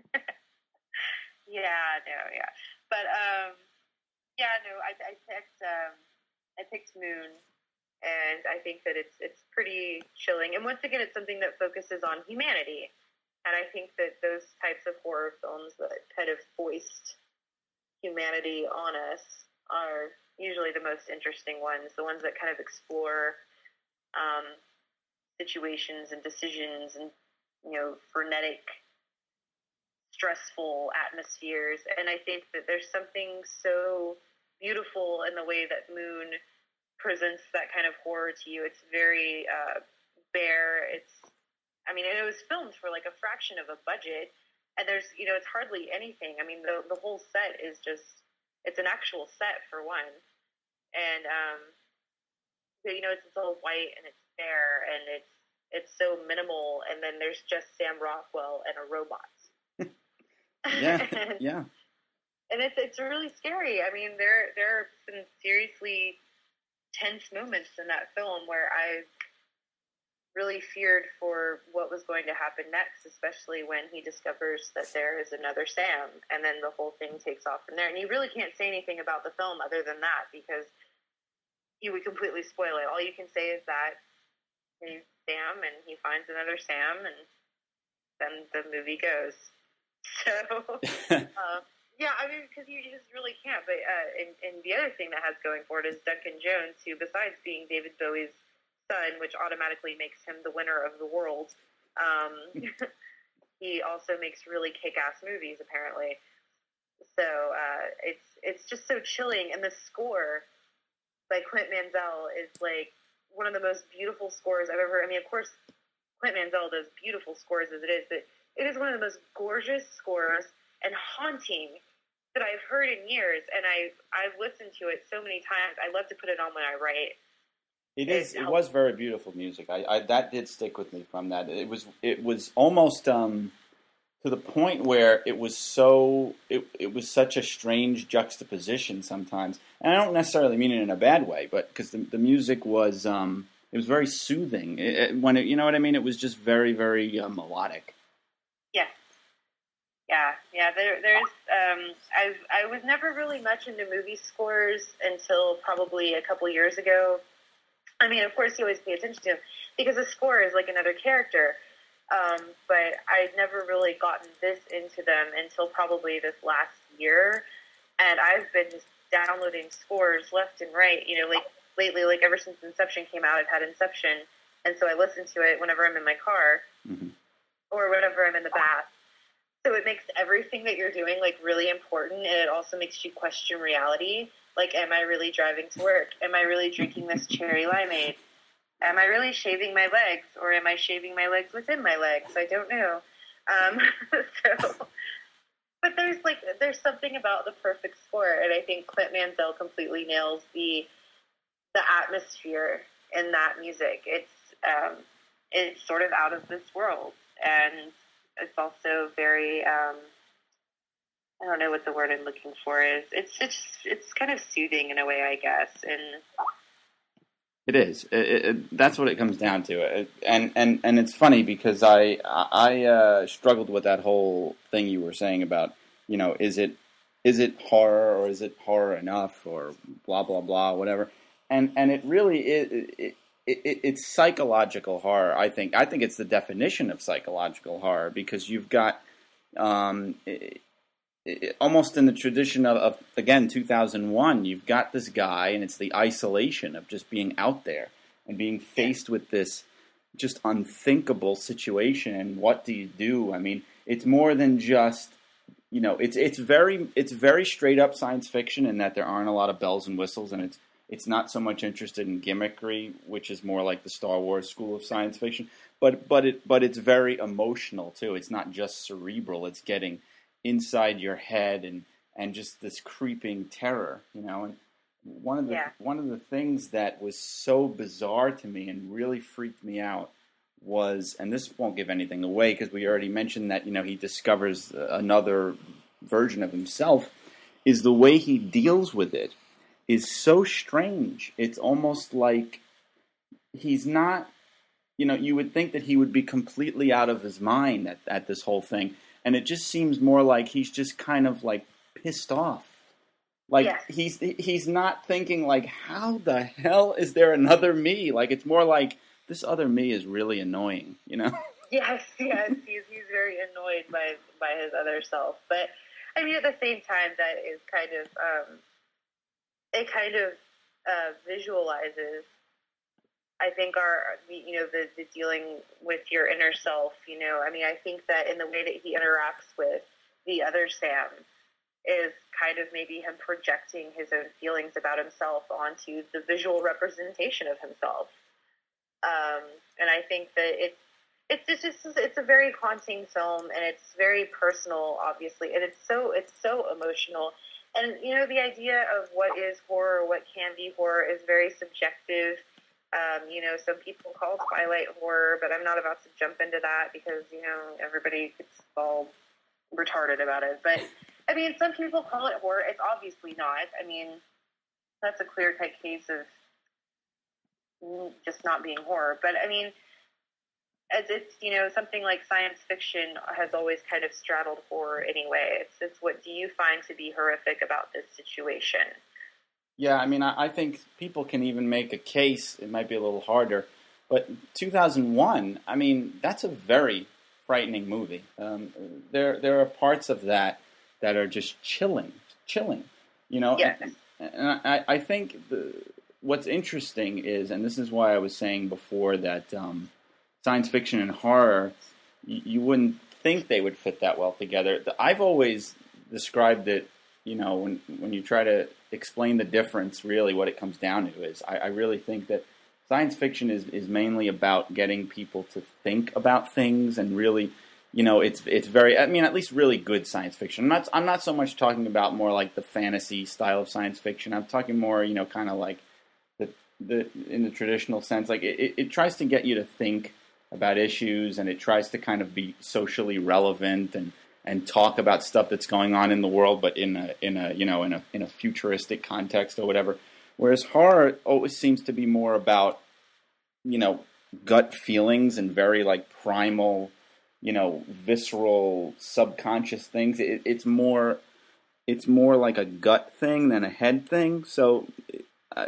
yeah, no, yeah, but um, yeah, no, I, I picked um, I picked Moon, and I think that it's it's pretty chilling. And once again, it's something that focuses on humanity, and I think that those types of horror films that kind of foist humanity on us are usually the most interesting ones. The ones that kind of explore. Um, situations and decisions and, you know, frenetic, stressful atmospheres. And I think that there's something so beautiful in the way that Moon presents that kind of horror to you. It's very uh, bare. It's, I mean, it was filmed for like a fraction of a budget, and there's, you know, it's hardly anything. I mean, the the whole set is just, it's an actual set for one. And, um, you know, it's, it's all white and it's fair and it's it's so minimal, and then there's just Sam Rockwell and a robot. yeah, and, yeah. And it's it's really scary. I mean, there there are some seriously tense moments in that film where I really feared for what was going to happen next, especially when he discovers that there is another Sam, and then the whole thing takes off from there. And you really can't say anything about the film other than that, because you would completely spoil it. All you can say is that he's Sam, and he finds another Sam, and then the movie goes. So, uh, yeah, I mean, because you just really can't. But uh, and, and the other thing that has going for it is Duncan Jones, who, besides being David Bowie's son, which automatically makes him the winner of the world, um, he also makes really kick-ass movies, apparently. So uh, it's it's just so chilling, and the score by Clint Mansell is like one of the most beautiful scores I've ever. I mean, of course, Clint Mansell does beautiful scores as it is, but it is one of the most gorgeous scores and haunting that I've heard in years. And I I've listened to it so many times. I love to put it on when I write. It is. It, it was very beautiful music. I, I that did stick with me from that. It was. It was almost um, to the point where it was so. It it was such a strange juxtaposition sometimes, and I don't necessarily mean it in a bad way, but because the the music was um, it was very soothing. It, it, when it, you know what I mean, it was just very very uh, melodic. Yeah. Yeah, yeah. There, there's. Um, I I was never really much into movie scores until probably a couple years ago. I mean, of course, you always pay attention to him because the score is like another character. Um, but I'd never really gotten this into them until probably this last year. And I've been just downloading scores left and right. You know, like lately, like ever since Inception came out, I've had Inception. And so I listen to it whenever I'm in my car mm-hmm. or whenever I'm in the bath. So it makes everything that you're doing, like, really important. And it also makes you question reality. Like, am I really driving to work? Am I really drinking this cherry limeade? Am I really shaving my legs, or am I shaving my legs within my legs? I don't know. Um, so, but there's like there's something about the perfect score, and I think Clint Mansell completely nails the the atmosphere in that music. It's um, it's sort of out of this world, and it's also very um, I don't know what the word I'm looking for is. It's just it's kind of soothing in a way, I guess, and. It is. It, it, that's what it comes down to. It, and, and, and it's funny because I I uh, struggled with that whole thing you were saying about, you know, is it is it horror or is it horror enough or blah blah blah whatever. And and it really is. It, it, it, it's psychological horror. I think I think it's the definition of psychological horror because you've got um, it, it, almost in the tradition of, of, again, two thousand one, you've got this guy, and it's the isolation of just being out there and being faced with this just unthinkable situation. And what do you do? I mean, it's more than just, you know, it's it's very it's very straight up science fiction in that there aren't a lot of bells and whistles, and it's it's not so much interested in gimmickry, which is more like the Star Wars school of science fiction. But but it but it's very emotional too. It's not just cerebral. It's getting inside your head and, and just this creeping terror, you know. And one of the yeah. one of the things that was so bizarre to me and really freaked me out was, and this won't give anything away because we already mentioned that, you know, he discovers another version of himself, is the way he deals with it is so strange. It's almost like he's not, you know, you would think that he would be completely out of his mind at, at this whole thing. And it just seems more like he's just kind of like pissed off. Like yes. he's he's not thinking like, how the hell is there another me? Like it's more like this other me is really annoying, you know? Yes, yes, he's he's very annoyed by by his other self. But I mean, at the same time, that is kind of um, it kind of uh, visualizes. I think our, you know, the, the dealing with your inner self, you know, I mean, I think that in the way that he interacts with the other Sam is kind of maybe him projecting his own feelings about himself onto the visual representation of himself. Um, and I think that it's, it's, it's just, it's a very haunting film, and it's very personal, obviously. And it's so, it's so emotional. And, you know, the idea of what is horror, what can be horror is very subjective. Um, you know, some people call Twilight horror, but I'm not about to jump into that because, you know, everybody gets all retarded about it. But, I mean, some people call it horror. It's obviously not. I mean, that's a clear-cut case of just not being horror. But, I mean, as it's, you know, something like science fiction has always kind of straddled horror anyway. It's just, what do you find to be horrific about this situation? Yeah, I mean, I, I think people can even make a case. It might be a little harder, but two thousand one, I mean, that's a very frightening movie. Um, there, there are parts of that that are just chilling, chilling. You know, yeah. and, and I, I think the, what's interesting is, and this is why I was saying before that um, science fiction and horror, you, you wouldn't think they would fit that well together. I've always described it. You know, when when you try to explain the difference, really what it comes down to is I, I really think that science fiction is, is mainly about getting people to think about things and really, you know, it's it's very, I mean, at least really good science fiction. I'm not, I'm not so much talking about more like the fantasy style of science fiction. I'm talking more, you know, kind of like the, the in the traditional sense. Like it, it, it tries to get you to think about issues, and it tries to kind of be socially relevant and and talk about stuff that's going on in the world, but in a in a you know in a in a futuristic context or whatever. Whereas horror always seems to be more about, you know, gut feelings and very like primal, you know, visceral, subconscious things. It, it's more it's more like a gut thing than a head thing. So uh,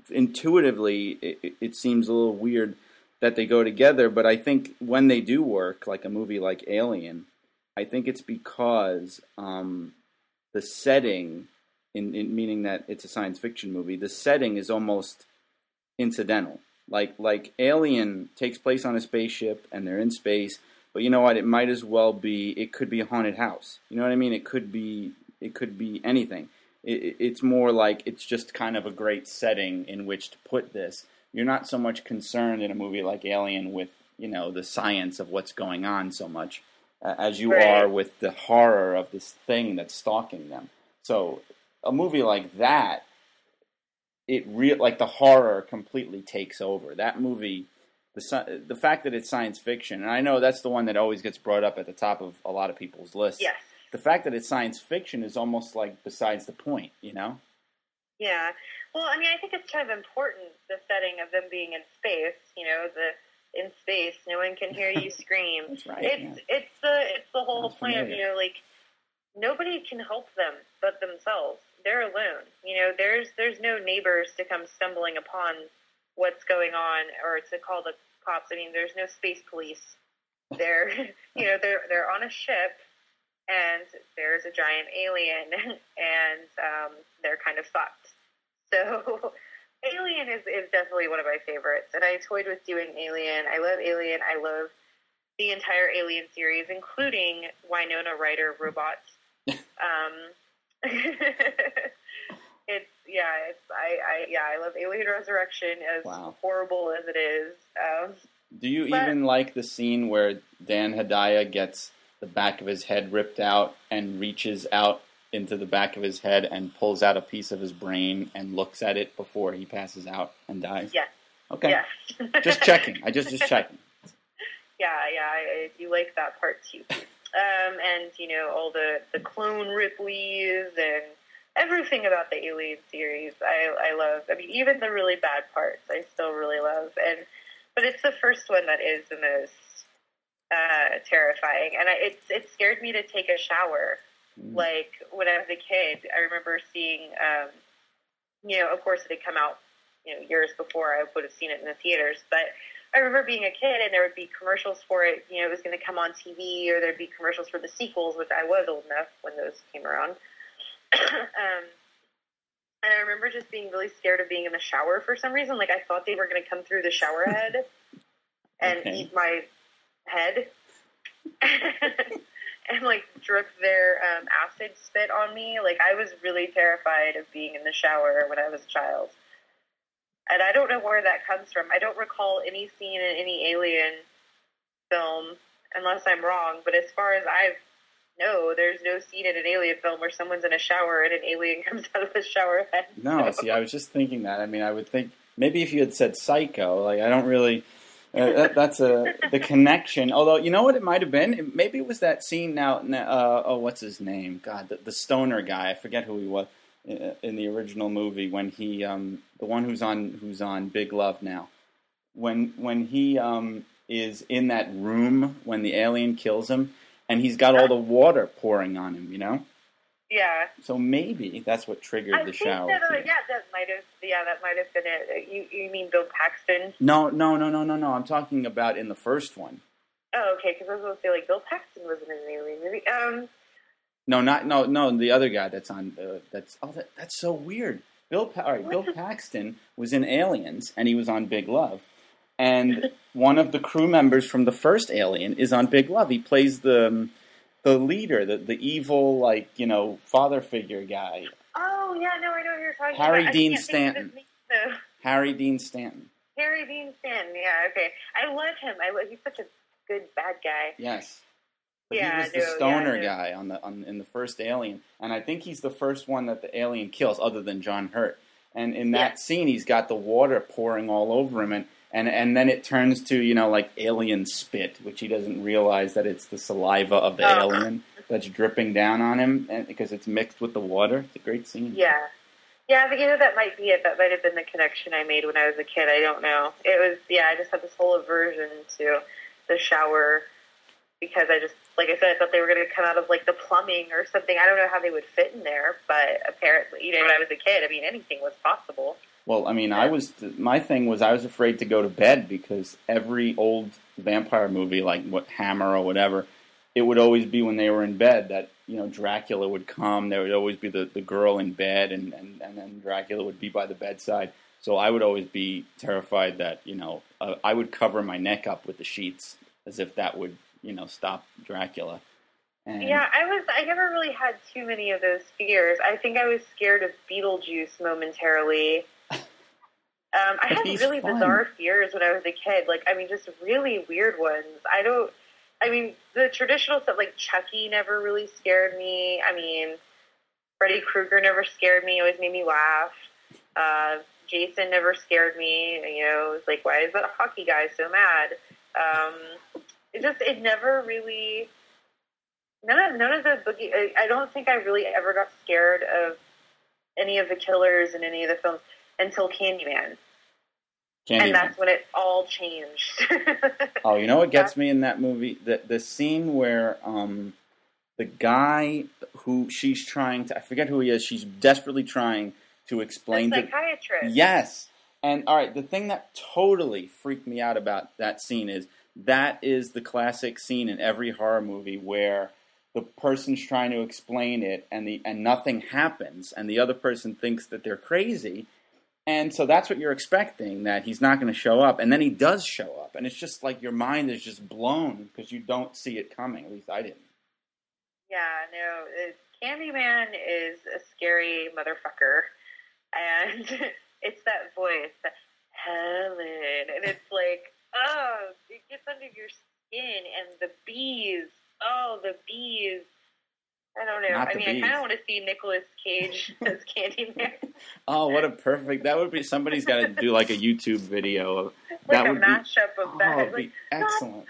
intuitively, it, it seems a little weird that they go together. But I think when they do work, like a movie like Alien, I think it's because um, the setting, in, in meaning that it's a science fiction movie, the setting is almost incidental. Like like Alien takes place on a spaceship and they're in space, but you know what? It might as well be. It could be a haunted house. You know what I mean? It could be. It could be anything. It, it's more like it's just kind of a great setting in which to put this. You're not so much concerned in a movie like Alien with, you know, the science of what's going on so much uh, as you right. are with the horror of this thing that's stalking them. So a movie like that, it real like the horror completely takes over. That movie, the the fact that it's science fiction, and I know that's the one that always gets brought up at the top of a lot of people's lists. Yes. The fact that it's science fiction is almost like besides the point, you know? Yeah. Well, I mean, I think it's kind of important, the setting of them being in space. You know, the in space, no one can hear you scream. That's right. It's yeah. it's the it's the whole Sounds point familiar. of, you know, like nobody can help them but themselves. They're alone. You know, there's there's no neighbors to come stumbling upon what's going on or to call the cops. I mean, there's no space police. They're you know they're they're on a ship. And there's a giant alien, and um, they're kind of fucked. So Alien is, is definitely one of my favorites, and I toyed with doing Alien. I love Alien. I love the entire Alien series, including Winona Ryder robots. um, it's yeah, it's I, I yeah, I love Alien Resurrection, as Wow. horrible as it is. Um, Do you but, even like the scene where Dan Hedaya gets the back of his head ripped out and reaches out into the back of his head and pulls out a piece of his brain and looks at it before he passes out and dies? Yes. Okay. Yes. Just checking. I just just checking. Yeah, yeah, I, I do like that part too. Um, and you know, all the, the clone Ripleys and everything about the Alien series, I I love. I mean, even the really bad parts, I still really love. And but it's the first one that is the most uh, terrifying, and I, it it scared me to take a shower. Mm. Like when I was a kid, I remember seeing, um, you know, of course it had come out, you know, years before I would have seen it in the theaters, but I remember being a kid and there would be commercials for it. You know, it was going to come on T V, or there'd be commercials for the sequels, which I was old enough when those came around. um, and I remember just being really scared of being in the shower for some reason. Like I thought they were going to come through the shower head and Okay. eat my head and like drip their um, acid spit on me. Like I was really terrified of being in the shower when I was a child. And I don't know where that comes from. I don't recall any scene in any Alien film, unless I'm wrong. But as far as I know, there's no scene in an Alien film where someone's in a shower and an alien comes out of the shower head. No, see, I was just thinking that. I mean, I would think maybe if you had said Psycho, like I don't really. Uh, that, that's a the connection. Although you know what it might have been. It, maybe it was that scene now. Uh, oh, what's his name? God, the, the stoner guy. I forget who he was in, in the original movie. When he, um, the one who's on who's on Big Love now. When when he um, is in that room when the alien kills him, and he's got all the water pouring on him. You know. Yeah. So maybe that's what triggered I the think shower. that, uh, thing. yeah, that might have. Yeah, that might have been it. You you mean Bill Paxton? No, no, no, no, no, no. I'm talking about in the first one. Oh, okay. Because I was going to say like Bill Paxton wasn't in an Alien movie. Um. No, not no, no. The other guy that's on. Uh, that's oh, that, that's so weird. Bill, pa- all right, Bill Paxton was in Aliens, and he was on Big Love. And one of the crew members from the first Alien is on Big Love. He plays the um, the leader, the the evil, like you know, father figure guy. Oh yeah, no, I know who you're talking Harry about. Dean I can't think of Stanton. his name, though. Harry Dean Stanton. Harry Dean Stanton. Yeah, okay. I love him. I love, he's such a good bad guy. Yes. But Yeah, he was the no, stoner yeah, no. guy on the on in the first Alien, and I think he's the first one that the alien kills, other than John Hurt. And in that Yeah. scene, he's got the water pouring all over him, and, and and then it turns to you know like alien spit, which he doesn't realize that it's the saliva of the Oh. alien that's dripping down on him, and, because it's mixed with the water. It's a great scene. Yeah. Yeah, but you know, that might be it. That might have been the connection I made when I was a kid. I don't know. It was, yeah, I just had this whole aversion to the shower because I just, like I said, I thought they were going to come out of, like, the plumbing or something. I don't know how they would fit in there, but apparently, you know, when I was a kid, I mean, anything was possible. Well, I mean, I was my thing was I was afraid to go to bed because every old vampire movie, like what Hammer or whatever, it would always be when they were in bed that you know Dracula would come. There would always be the, the girl in bed, and, and, and then Dracula would be by the bedside. So I would always be terrified that you know uh, I would cover my neck up with the sheets as if that would you know stop Dracula. And yeah, I was. I never really had too many of those fears. I think I was scared of Beetlejuice momentarily. Um, I had really fun. bizarre fears when I was a kid. Like, I mean, just really weird ones. I don't. I mean, the traditional stuff like Chucky never really scared me. I mean, Freddy Krueger never scared me. It always made me laugh. Uh, Jason never scared me. You know, it was like, why is that hockey guy so mad? Um, it just, it never really. None of none of the boogie. I, I don't think I really ever got scared of any of the killers in any of the films until Candyman. Candyman. And that's when it all changed. Oh, you know what gets me in that movie? The the scene where um, the guy who she's trying to, I forget who he is, she's desperately trying to explain the to... psychiatrist. Yes. And, all right, the thing that totally freaked me out about that scene is that is the classic scene in every horror movie where the person's trying to explain it and the and nothing happens and the other person thinks that they're crazy. And so that's what you're expecting, that he's not going to show up. And then he does show up. And it's just like your mind is just blown because you don't see it coming. At least I didn't. Yeah, no. It, Candyman is a scary motherfucker. And it's that voice, that Helen. And it's like, oh, it gets under your skin. And the bees. Oh, the bees. I don't know. Not I the mean, bees. I kind of want to see Nicolas Cage as Candyman. Oh, what a perfect... That would be... Somebody's got to do like a YouTube video. Of, like that a would mashup be, of oh, that. It'd like, be excellent.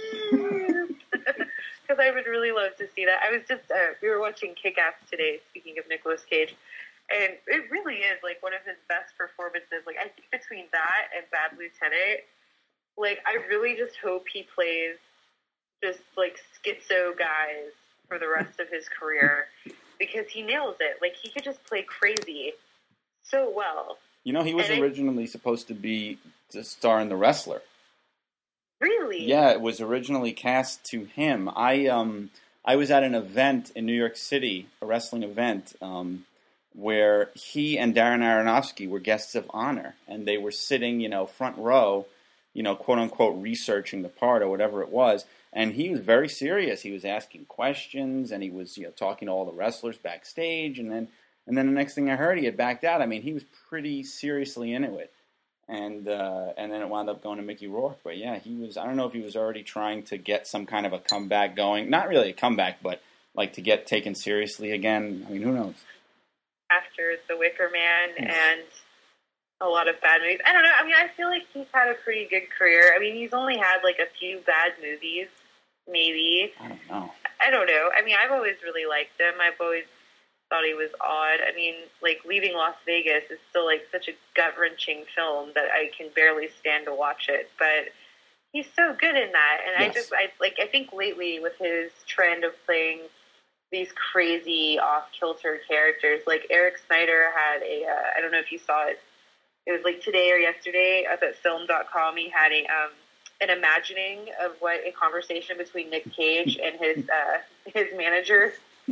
Because I would really love to see that. I was just... Uh, we were watching Kick-Ass today, speaking of Nicolas Cage. And it really is like one of his best performances. Like, I think between that and Bad Lieutenant, like, I really just hope he plays just like schizo guys for the rest of his career because he nails it. Like, he could just play crazy so well. You know, he was and originally I, supposed to be to star in The Wrestler. Really? Yeah, it was originally cast to him. I um I was at an event in New York City, a wrestling event, um, where he and Darren Aronofsky were guests of honor, and they were sitting, you know, front row, you know, quote unquote, researching the part or whatever it was. And he was very serious. He was asking questions, and he was, you know, talking to all the wrestlers backstage. And then, and then the next thing I heard, he had backed out. I mean, he was pretty seriously into it. And uh, and then it wound up going to Mickey Rourke. But yeah, he was. I don't know if he was already trying to get some kind of a comeback going. Not really a comeback, but like to get taken seriously again. I mean, who knows? After The Wicker Man and a lot of bad movies. I don't know. I mean, I feel like he's had a pretty good career. I mean, he's only had like a few bad movies. Maybe. I don't know. I don't know. I mean, I've always really liked him. I've always thought he was odd. I mean, like, Leaving Las Vegas is still, like, such a gut-wrenching film that I can barely stand to watch it. But he's so good in that. And yes. I just, I like, I think lately with his trend of playing these crazy off-kilter characters, like, Eric Snyder had a, uh, I don't know if you saw it, it was, like, today or yesterday up at film dot com, he had a, um, an imagining of what a conversation between Nick Cage and his uh, his manager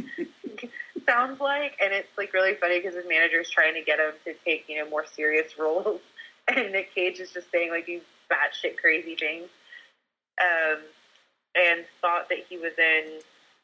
sounds like, and it's like really funny because his manager is trying to get him to take, you know, more serious roles, and Nick Cage is just saying like these batshit crazy things, um, and thought that he was in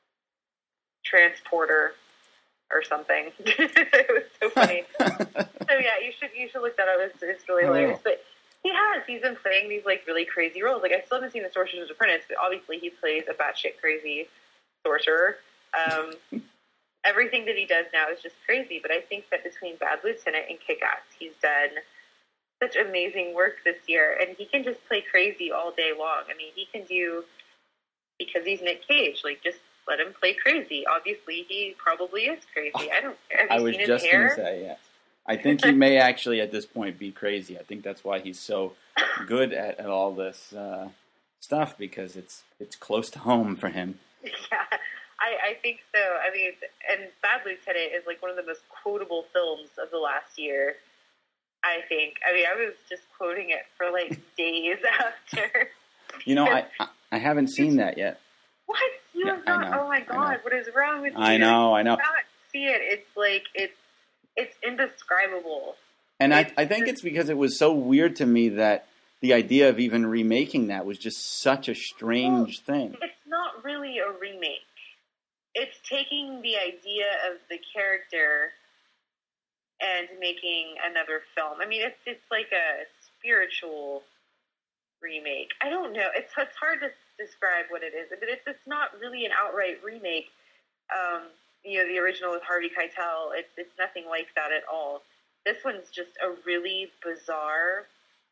Transporter or something. It was so funny. So yeah, you should you should look that up. It's, it's really hilarious, but. He has. He's been playing these, like, really crazy roles. Like, I still haven't seen The Sorcerer's Apprentice, but obviously he plays a batshit crazy sorcerer. Um, everything that he does now is just crazy, but I think that between Bad Lieutenant and Kick-Ass, he's done such amazing work this year, and he can just play crazy all day long. I mean, he can do, because he's Nick Cage, like, just let him play crazy. Obviously, he probably is crazy. I don't care. Have you I was seen his just hair? going to say, yes. I think he may actually, at this point, be crazy. I think that's why he's so good at, at all this uh, stuff, because it's it's close to home for him. Yeah, I, I think so. I mean, and Bad Lieutenant is like one of the most quotable films of the last year. I think. I mean, I was just quoting it for like days after. You know, I I haven't seen that yet. What? You Yeah, have not? I know, Oh my God! What is wrong with you? I know, I know. You cannot see it. It's like it's it's indescribable. And it's I I think it's because it was so weird to me that the idea of even remaking that was just such a strange well, thing. It's not really a remake. It's taking the idea of the character and making another film. I mean, it's it's like a spiritual remake. I don't know. It's it's hard to describe what it is, but it's it's not really an outright remake. Um, you know, the original with Harvey Keitel. It's it's nothing like that at all. This one's just a really bizarre,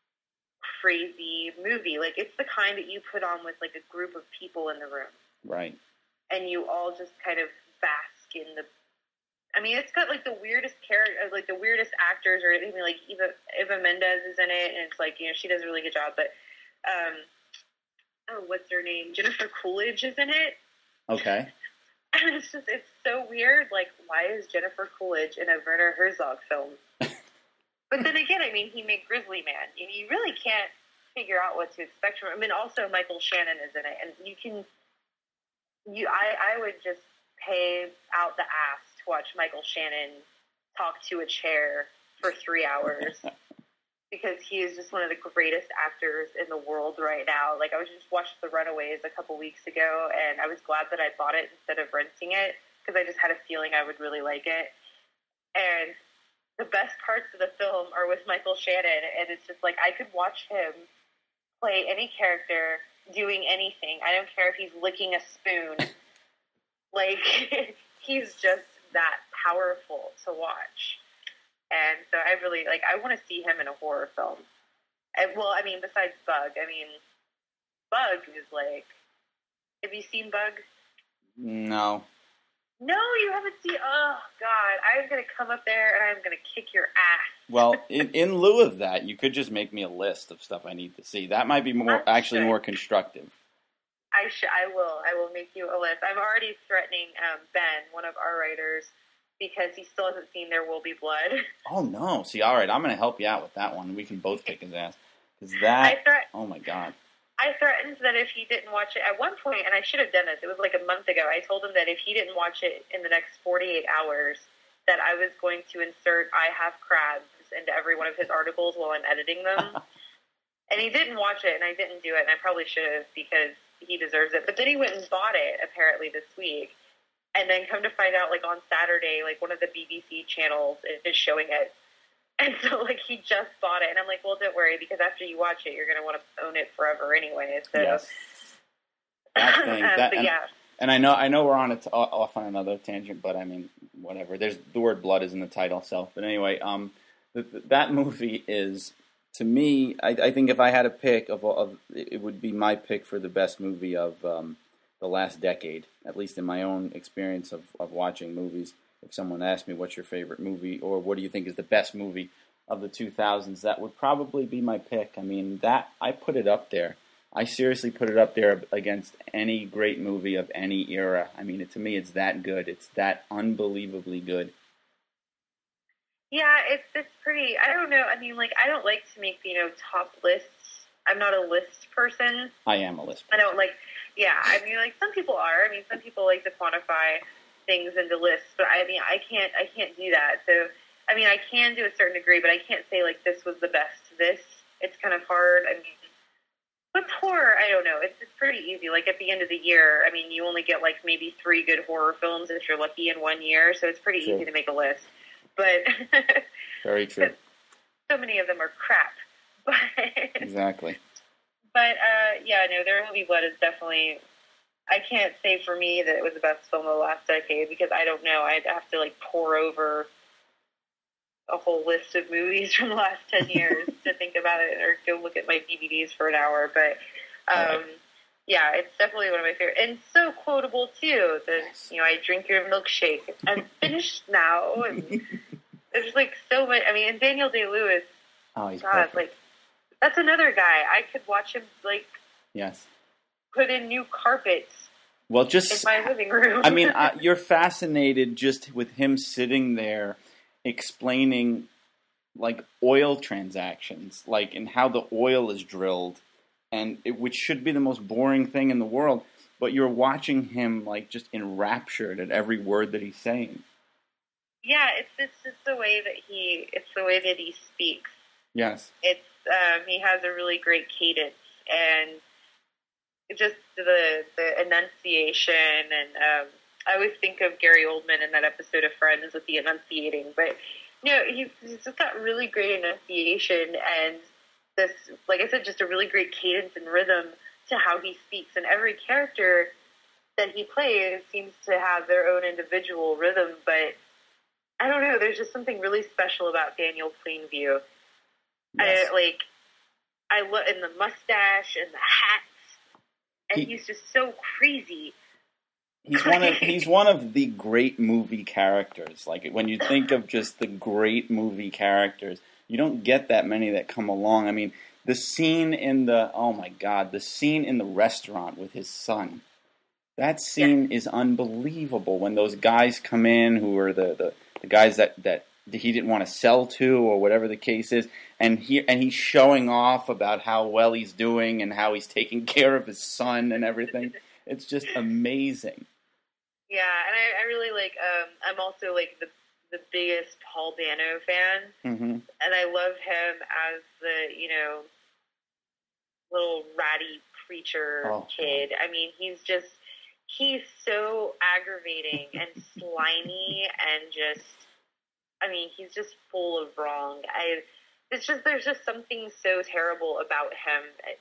crazy movie. Like, it's the kind that you put on with like a group of people in the room, right? And you all just kind of bask in the. I mean, it's got like the weirdest character, like the weirdest actors, or even like Eva Eva Mendes is in it, and it's like, you know, she does a really good job. But um, oh, what's her name? Jennifer Coolidge is in it. Okay. And it's just it's so weird. Like, why is Jennifer Coolidge in a Werner Herzog film? But then again, I mean, he made Grizzly Man. You, you really can't figure out what to expect from him. I mean, also Michael Shannon is in it, and you can. You, I, I would just pay out the ass to watch Michael Shannon talk to a chair for three hours because he is just one of the greatest actors in the world right now. Like, I was just watched The Runaways a couple weeks ago, and I was glad that I bought it instead of renting it because I just had a feeling I would really like it. And the best parts of the film are with Michael Shannon, and it's just like I could watch him play any character doing anything. I don't care if he's licking a spoon. Like, he's just that powerful to watch. And so I really, like, I want to see him in a horror film. And, well, I mean, besides Bug, I mean, Bug is like, have you seen Bug? No. No, you haven't seen, oh, God, I'm going to come up there and I'm going to kick your ass. Well, in, in lieu of that, you could just make me a list of stuff I need to see. That might be more I actually should. more constructive. I sh- I will. I will make you a list. I'm already threatening um, Ben, one of our writers, because he still hasn't seen There Will Be Blood. Oh, no. See, all right, I'm going to help you out with that one. We can both kick his ass. Because that, I threat- oh, my God. I threatened that if he didn't watch it, at one point, and I should have done this, it was like a month ago, I told him that if he didn't watch it in the next forty-eight hours, that I was going to insert I Have Crabs into every one of his articles while I'm editing them. And he didn't watch it, and I didn't do it, and I probably should have because he deserves it. But then he went and bought it, apparently, this week. And then come to find out, like, on Saturday, like, one of the B B C channels is showing it. And so, like, he just bought it. And I'm like, well, don't worry, because after you watch it, you're going to want to own it forever anyway. So, yes. That thing. um, that, but, and, yeah. and I know I know we're on it off on another tangent, but, I mean, whatever. There's the word blood is in the title, so. But anyway, um, the, the, that movie is, to me, I, I think if I had a pick, of, of it would be my pick for the best movie of um, the last decade, at least in my own experience of, of watching movies. If someone asked me what's your favorite movie or what do you think is the best movie of the two thousands, that would probably be my pick. I mean, that I put it up there. I seriously put it up there against any great movie of any era. I mean, it, to me, it's that good. It's that unbelievably good. Yeah, it's it's pretty, I don't know, I mean, like, I don't like to make, you know, top lists. I'm not a list person. I am a list I person. don't like, yeah, I mean, like, some people are. I mean, some people like to quantify things into lists, but I mean, I can't, I can't do that. So, I mean, I can to a certain degree, but I can't say, like, this was the best this. It's kind of hard. I mean, with horror, I don't know. It's, it's pretty easy. Like, at the end of the year, I mean, you only get, like, maybe three good horror films if you're lucky in one year, so it's pretty True. easy to make a list. But very true. So many of them are crap. But exactly. But, uh, yeah, no, There Will Be Blood is definitely... I can't say for me that it was the best film of the last decade because I don't know. I'd have to, like, pour over a whole list of movies from the last ten years to think about it or go look at my D V Ds for an hour. But, um, right. yeah, it's definitely one of my favorite. And so quotable, too. The, you know, I drink your milkshake. I'm finished now. And there's, like, so much. I mean, and Daniel Day-Lewis, oh, he's God, perfect. like, that's another guy. I could watch him, like... Yes. Put in new carpets well, just, in my living room. I mean, uh, you're fascinated just with him sitting there explaining like oil transactions, like and how the oil is drilled, and it, which should be the most boring thing in the world, but you're watching him like just enraptured at every word that he's saying. Yeah, it's it's just the way that he it's the way that he speaks. Yes, it's um, he has a really great cadence, and just the the enunciation, and um, I always think of Gary Oldman in that episode of Friends with the enunciating, but you know, he's, he's just got really great enunciation and this, like I said, just a really great cadence and rhythm to how he speaks, and every character that he plays seems to have their own individual rhythm, but I don't know, there's just something really special about Daniel Plainview. yes. I, like, I love, and the mustache and the hats, and he, he's just so crazy. He's one of he's one of the great movie characters. Like when you think of just the great movie characters, you don't get that many that come along. I mean, the scene in the oh my god, the scene in the restaurant with his son. That scene yeah. is unbelievable. When those guys come in, who are the, the, the guys that, that he didn't want to sell to, or whatever the case is, and he and he's showing off about how well he's doing and how he's taking care of his son and everything. It's just amazing. Yeah, and I, I really like. Um, I'm also like the the biggest Paul Dano fan, mm-hmm. and I love him as the you know little ratty preacher oh, kid. God. I mean, he's just he's so aggravating and slimy, and just I mean, he's just full of wrong. I it's just there's just something so terrible about him,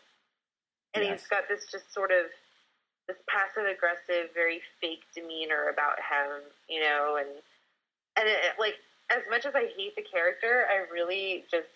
and yes. he's got this just sort of. This passive-aggressive, very fake demeanor about him, you know, and and it, like as much as I hate the character, I really just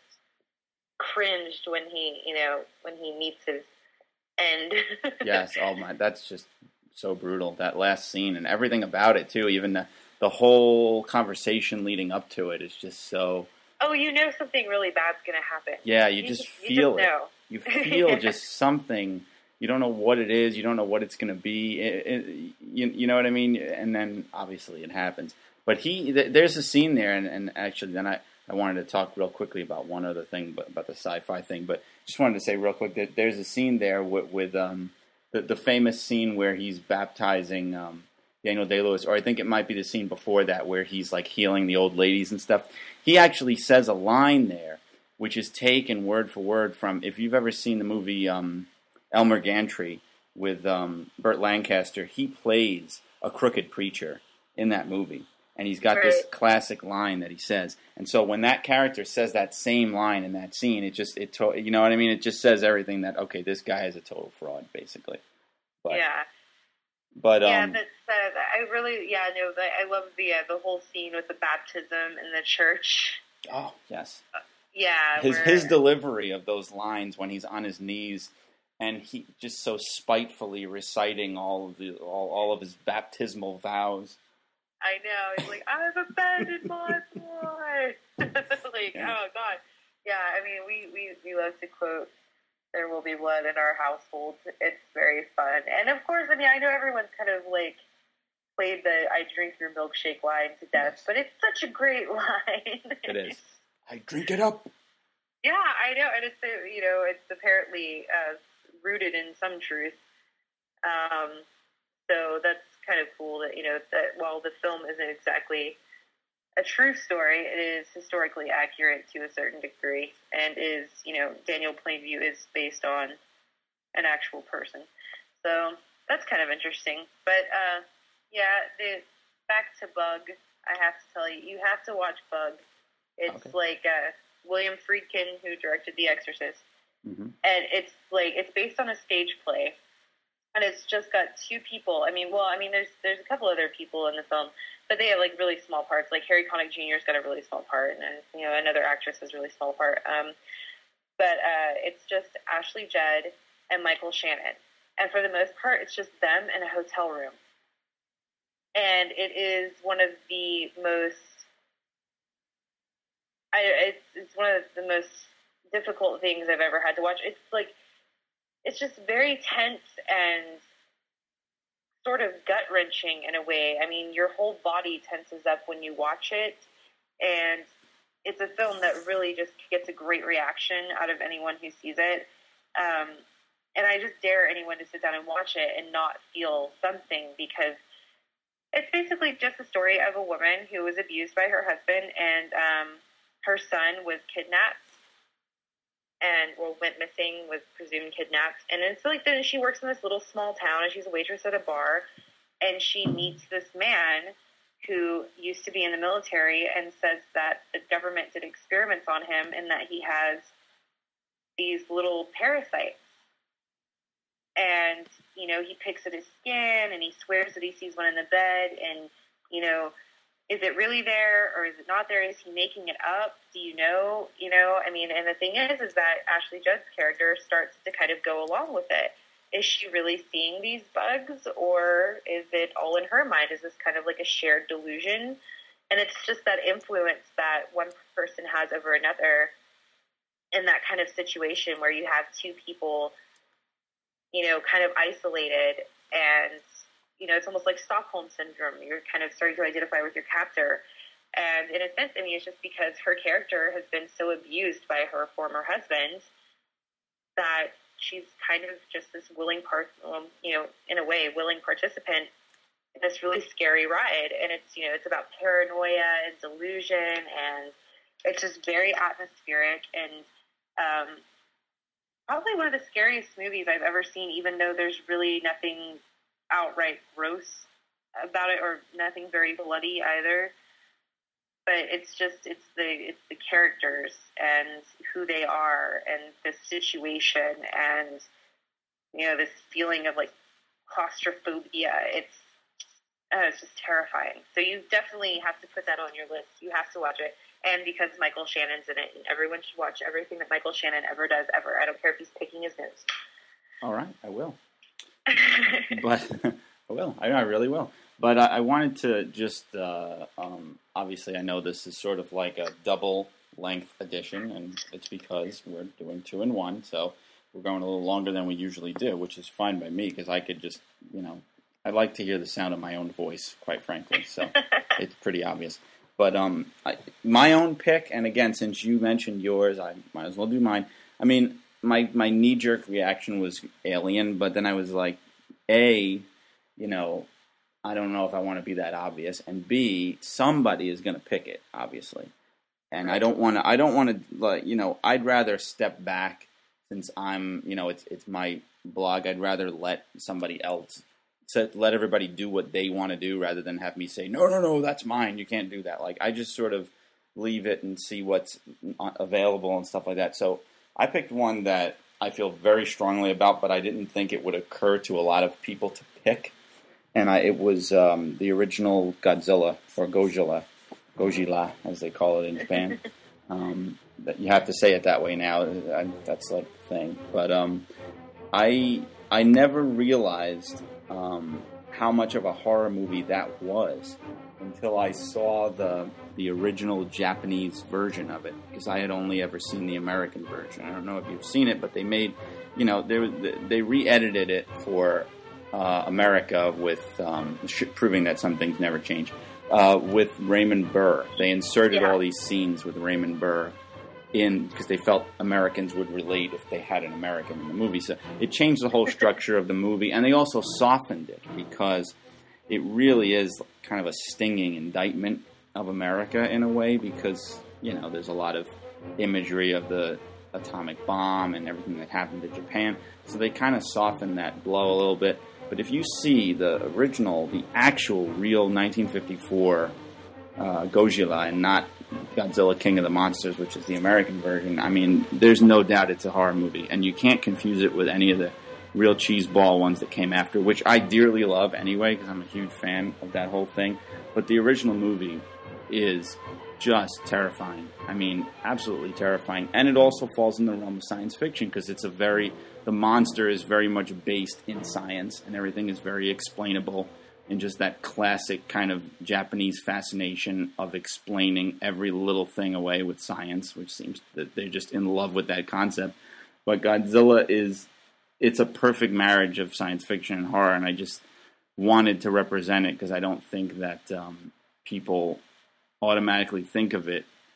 cringed when he, you know, when he meets his end. Yes, oh my, that's just so brutal. That last scene and everything about it too, even the the whole conversation leading up to it is just so. Oh, you know something really bad's gonna happen. Yeah, you, you just, just feel you just it. Know. You feel yeah. just something. You don't know what it is. You don't know what it's going to be. It, it, you, you know what I mean? And then, obviously, it happens. But he, th- there's a scene there, and, and actually, then I, I wanted to talk real quickly about one other thing, but, about the sci-fi thing. But just wanted to say real quick that there's a scene there with, with um, the, the famous scene where he's baptizing um, Daniel Day-Lewis, or I think it might be the scene before that where he's like healing the old ladies and stuff. He actually says a line there, which is taken word for word from, if you've ever seen the movie... Um, Elmer Gantry with um, Burt Lancaster, he plays a crooked preacher in that movie. And he's got right. this classic line that he says. And so when that character says that same line in that scene, it just, it to, you know what I mean? It just says everything that, okay, this guy is a total fraud, basically. But, yeah. But, yeah, um, that's, uh, I really, yeah, no, I love the, uh, the whole scene with the baptism in the church. Oh, yes. Uh, yeah. His, where, his delivery of those lines when he's on his knees, and he just so spitefully reciting all of the all, all of his baptismal vows. I know. He's like, I've abandoned my boy. Like, yeah. oh God. Yeah, I mean, we, we, we love to quote, "There will be blood in our household." It's very fun. And of course, I mean, I know everyone's kind of like played the "I drink your milkshake" line to death, yes. but it's such a great line. It is. I drink it up. Yeah, I know. And it's, you know, it's apparently... Uh, rooted in some truth. Um, so that's kind of cool that, you know, that while the film isn't exactly a true story, it is historically accurate to a certain degree, and is, you know, Daniel Plainview is based on an actual person. So that's kind of interesting. But, uh, yeah, the back to Bug, I have to tell you, you have to watch Bug. It's okay. like uh, William Friedkin, who directed The Exorcist. Mm-hmm. And it's like it's based on a stage play, and it's just got two people. I mean, well, I mean, there's there's a couple other people in the film, but they have like really small parts. Like Harry Connick Junior's got a really small part, and you know another actress has a really small part. Um, but uh, it's just Ashley Judd and Michael Shannon, and for the most part, it's just them in a hotel room, and it is one of the most. I it's it's one of the most difficult things I've ever had to watch. It's like, it's just very tense and sort of gut-wrenching in a way. I mean, your whole body tenses up when you watch it, and it's a film that really just gets a great reaction out of anyone who sees it. Um, and I just dare anyone to sit down and watch it and not feel something, because it's basically just the story of a woman who was abused by her husband, and um, her son was kidnapped and, well, went missing, was presumed kidnapped. And it's like then she works in this little small town, and she's a waitress at a bar, and she meets this man who used to be in the military and says that the government did experiments on him and that he has these little parasites. And, you know, he picks at his skin and he swears that he sees one in the bed. And, you know, is it really there or is it not there? Is he making it up? Do you know? You know, I mean, and the thing is, is that Ashley Judd's character starts to kind of go along with it. Is she really seeing these bugs, or is it all in her mind? Is this kind of like a shared delusion? And it's just that influence that one person has over another in that kind of situation where you have two people, you know, kind of isolated, and, you know, it's almost like Stockholm Syndrome. You're kind of starting to identify with your captor. And in a sense, I mean, it's just because her character has been so abused by her former husband that she's kind of just this willing part, um, you know, in a way, willing participant in this really scary ride. And it's, you know, it's about paranoia and delusion, and it's just very atmospheric and um, probably one of the scariest movies I've ever seen, even though there's really nothing outright gross about it or nothing very bloody either. But it's just, it's the it's the characters and who they are and the situation and, you know, this feeling of, like, claustrophobia. It's, uh, it's just terrifying. So you definitely have to put that on your list. You have to watch it. And because Michael Shannon's in it, and everyone should watch everything that Michael Shannon ever does ever. I don't care if he's picking his nose. All right, I will. But I will. I, I really will. But I, I wanted to just, uh, um, obviously I know this is sort of like a double-length edition, and it's because we're doing two in one, so we're going a little longer than we usually do, which is fine by me, because I could just, you know, I like to hear the sound of my own voice, quite frankly, so it's pretty obvious. But um, I, my own pick, and again, since you mentioned yours, I might as well do mine. I mean, my, my knee-jerk reaction was Alien, but then I was like, A, you know, I don't know if I want to be that obvious, and B, somebody is going to pick it, obviously, and I don't want to. I don't want to, like, you know. I'd rather step back since I'm, you know, it's it's my blog. I'd rather let somebody else, set, let everybody do what they want to do, rather than have me say, no, no, no, that's mine. You can't do that. Like, I just sort of leave it and see what's available and stuff like that. So I picked one that I feel very strongly about, but I didn't think it would occur to a lot of people to pick. And I, it was um, the original Godzilla, or Gojira, Gojira, as they call it in Japan. Um, that you have to say it that way now. I, that's like the thing. But um, I I never realized um, how much of a horror movie that was until I saw the the original Japanese version of it, because I had only ever seen the American version. I don't know if you've seen it, but they made, you know, they they re-edited it for Uh, America with um, sh- proving that some things never change. Uh, with Raymond Burr, they inserted yeah. all these scenes with Raymond Burr in because they felt Americans would relate if they had an American in the movie. So it changed the whole structure of the movie, and they also softened it because it really is kind of a stinging indictment of America in a way, because, you know, there's a lot of imagery of the atomic bomb and everything that happened to Japan. So they kind of softened that blow a little bit. But if you see the original, the actual real nineteen fifty-four uh, Gojira, and not Godzilla King of the Monsters, which is the American version, I mean, there's no doubt it's a horror movie. And you can't confuse it with any of the real cheeseball ones that came after, which I dearly love anyway, because I'm a huge fan of that whole thing. But the original movie is just terrifying. I mean, absolutely terrifying. And it also falls in the realm of science fiction, because it's a very... The monster is very much based in science, and everything is very explainable in just that classic kind of Japanese fascination of explaining every little thing away with science, which seems that they're just in love with that concept. But Godzilla is... It's a perfect marriage of science fiction and horror, and I just wanted to represent it because I don't think that um, people automatically think of it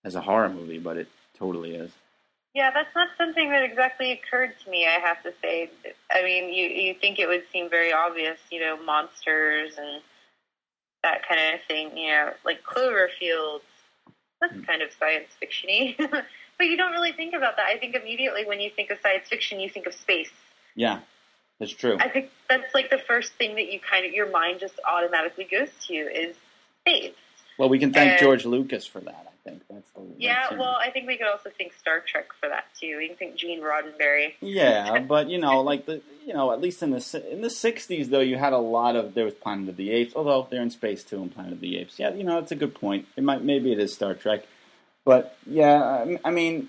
as a horror movie, but it totally is. Yeah, that's not something that exactly occurred to me, I have to say. I mean, you, you think it would seem very obvious, you know, monsters and that kind of thing, you know, like Cloverfield. That's kind of science fiction-y. But you don't really think about that. I think immediately when you think of science fiction, you think of space. Yeah, that's true. I think that's like the first thing that you kind of, your mind just automatically goes to is space. Well, we can thank and, George Lucas for that, I think. That's the Yeah, that's well, I think we could also think Star Trek for that, too. We can think Gene Roddenberry. Yeah, but, you know, like, the you know, at least in the in the sixties, though, you had a lot of, there was Planet of the Apes, although they're in space, too, in Planet of the Apes. Yeah, you know, it's a good point. It might Maybe it is Star Trek. But, yeah, I mean,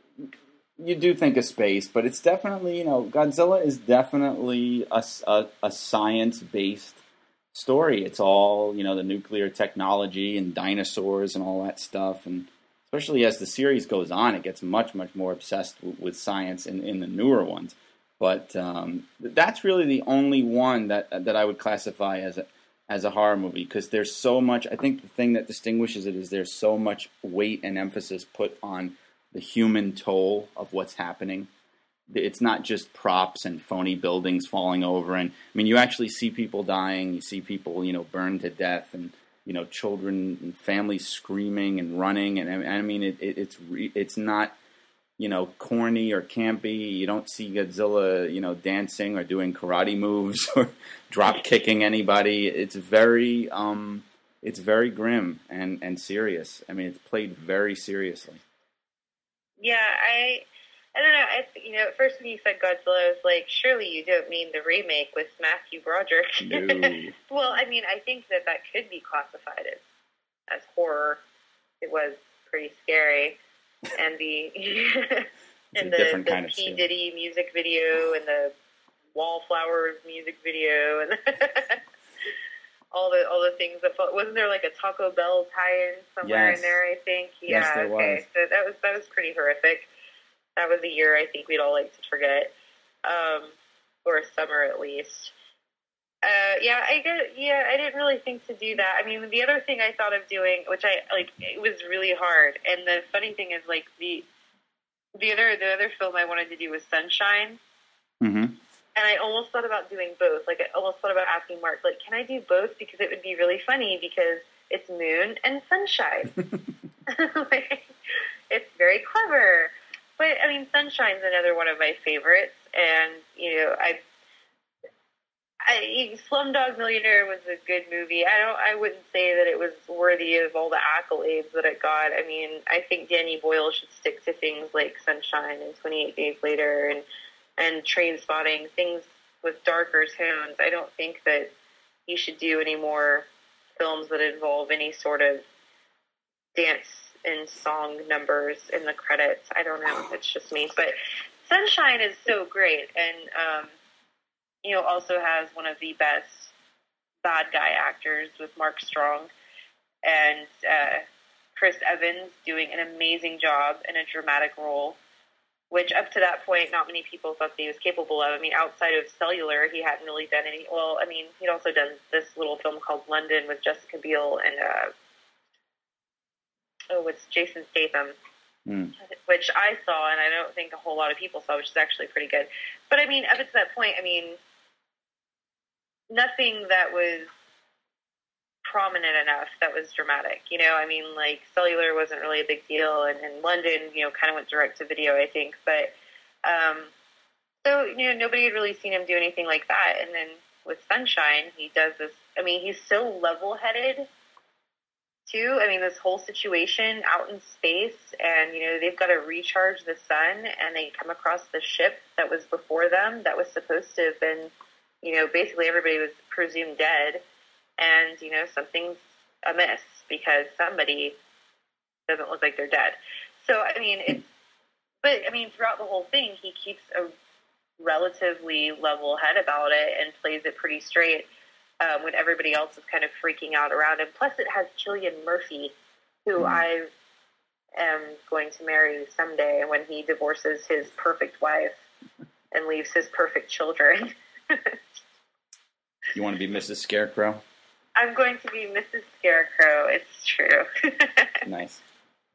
you do think of space, but it's definitely, you know, Godzilla is definitely a, a, a science-based story. It's all, you know, the nuclear technology and dinosaurs and all that stuff. And especially as the series goes on, it gets much, much more obsessed w- with science in, in the newer ones. But um, that's really the only one that that I would classify as a as a horror movie, because there's so much. I think the thing that distinguishes it is there's so much weight and emphasis put on the human toll of what's happening. It's not just props and phony buildings falling over, and I mean, you actually see people dying. You see people, you know, burned to death, and you know, children and families screaming and running. And, and I mean, it, it, it's re, it's not, you know, corny or campy. You don't see Godzilla, you know, dancing or doing karate moves or drop kicking anybody. It's very, um, it's very grim and, and serious. I mean, it's played very seriously. Yeah, I, I don't know. I, you know, at first when you said Godzilla, I was like, surely you don't mean the remake with Matthew Broderick. No. Well, I mean, I think that that could be classified as as horror. It was pretty scary. And the and the, the kind of P. Diddy music video and the Wallflowers music video and all the all the things that felt, wasn't there like a Taco Bell tie-in somewhere yes. in there? I think yeah. Yes, there okay, was. so that was that was pretty horrific. That was a year I think we'd all like to forget, um, or a summer at least. Uh, yeah, I get. Yeah, I didn't really think to do that. I mean, the other thing I thought of doing, which I like, it was really hard. And the funny thing is, like the the other the other film I wanted to do was Sunshine. Mm-hmm. And I almost thought about doing both. Like, I almost thought about asking Mark, like, can I do both? Because it would be really funny because it's moon and sunshine. Like, it's very clever. But I mean, Sunshine's another one of my favorites, and you know, I. I, Slumdog Millionaire was a good movie. I don't. I wouldn't say that it was worthy of all the accolades that it got. I mean, I think Danny Boyle should stick to things like Sunshine and twenty-eight Days Later and and Trainspotting, things with darker tones. I don't think that he should do any more films that involve any sort of dance and song numbers in the credits. I don't know. It's just me. But Sunshine is so great, and um, you know, also has one of the best bad guy actors with Mark Strong and uh, Chris Evans doing an amazing job in a dramatic role, which up to that point, not many people thought that he was capable of. I mean, outside of Cellular, he hadn't really done any. Well, I mean, he'd also done this little film called London with Jessica Biel and uh, oh, it's Jason Statham. Mm. Which I saw, and I don't think a whole lot of people saw, which is actually pretty good. But I mean, up to that point, I mean, nothing that was prominent enough that was dramatic. You know, I mean, like, Cellular wasn't really a big deal, and, and London, you know, kind of went direct to video, I think. But, um, so, you know, nobody had really seen him do anything like that. And then with Sunshine, he does this, I mean, he's so level-headed, too. I mean, this whole situation out in space, and, you know, they've got to recharge the sun, and they come across the ship that was before them that was supposed to have been, you know, basically everybody was presumed dead, and, you know, something's amiss because somebody doesn't look like they're dead. So, I mean, it's, but, I mean, throughout the whole thing, he keeps a relatively level head about it and plays it pretty straight um, when everybody else is kind of freaking out around him. Plus, it has Cillian Murphy, who mm. I am going to marry someday when he divorces his perfect wife and leaves his perfect children. You want to be Missus Scarecrow? I'm going to be Missus Scarecrow. It's true. Nice.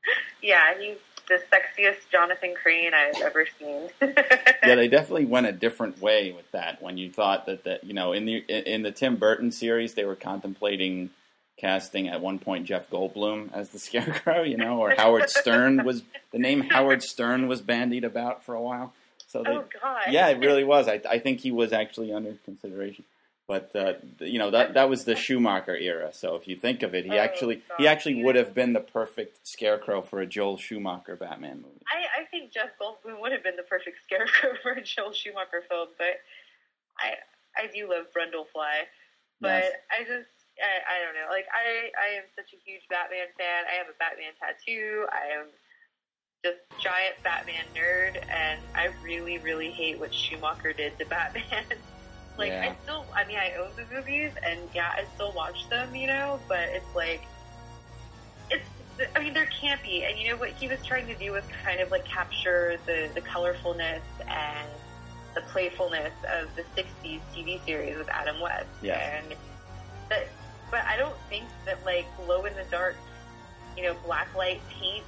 Yeah, he's the sexiest Jonathan Crane I've ever seen. Yeah, they definitely went a different way with that. When you thought that, that you know, in the in the Tim Burton series, they were contemplating casting at one point Jeff Goldblum as the Scarecrow, you know, or Howard Stern was the name Howard Stern was bandied about for a while. So they, oh God! Yeah, it really was. I I think he was actually under consideration. But uh, you know that that was the Schumacher era. So if you think of it, he oh, actually God. he actually would have been the perfect Scarecrow for a Joel Schumacher Batman movie. I, I think Jeff Goldblum would have been the perfect Scarecrow for a Joel Schumacher film, but I I do love Brundlefly. But Yes. I just I, I don't know. Like I I am such a huge Batman fan. I have a Batman tattoo. I am just giant Batman nerd, and I really really hate what Schumacher did to Batman. Like, Yeah. I still, I mean, I own the movies, and yeah, I still watch them, you know, but it's like, it's, I mean, they're campy, and you know, what he was trying to do was kind of, like, capture the, the colorfulness and the playfulness of the sixties T V series with Adam West. Yes. And that, but I don't think that, like, glow-in-the-dark, you know, blacklight paint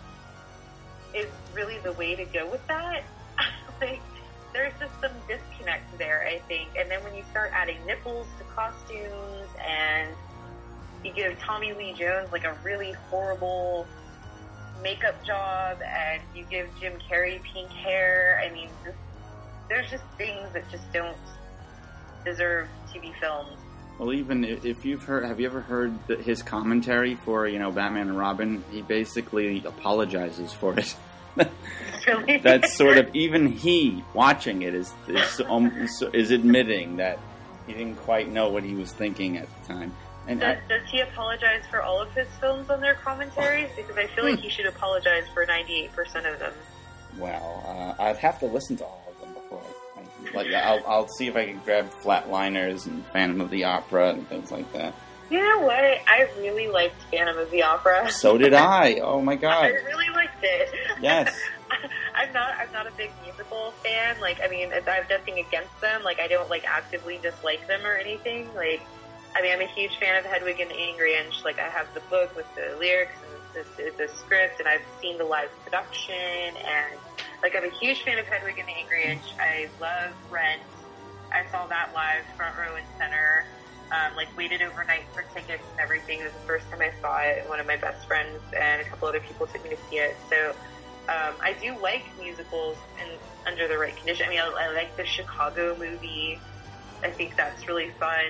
is really the way to go with that. Like, there's just some disconnect there, I think. And then when you start adding nipples to costumes, and you give Tommy Lee Jones like a really horrible makeup job, and you give Jim Carrey pink hair, I mean, just, there's just things that just don't deserve to be filmed. Well, even if you've heard, have you ever heard his commentary for, you know, Batman and Robin? He basically apologizes for it. Really? That's sort of, even he watching it is is, um, is admitting that he didn't quite know what he was thinking at the time. And Does, I, does he apologize for all of his films on their commentaries? Because I feel like he should apologize for ninety-eight percent of them. well, uh, I'd have to listen to all of them before I, I like. I'll I'll see if I can grab Flatliners and Phantom of the Opera and things like that. You know what? I really liked Phantom of the Opera. So did I. Oh my god. I really liked it. Yes. I'm not. I'm not a big musical fan. Like, I mean, I have nothing against them. Like, I don't like actively dislike them or anything. Like, I mean, I'm a huge fan of Hedwig and the Angry Inch. Like, I have the book with the lyrics and the, the, the script, and I've seen the live production. And like, I'm a huge fan of Hedwig and the Angry Inch. I love Rent. I saw that live, front row and center. Um, like, waited overnight for tickets and everything. It was the first time I saw it. One of my best friends and a couple other people took me to see it. So, um, I do like musicals and under the right condition. I mean, I, I like the Chicago movie. I think that's really fun.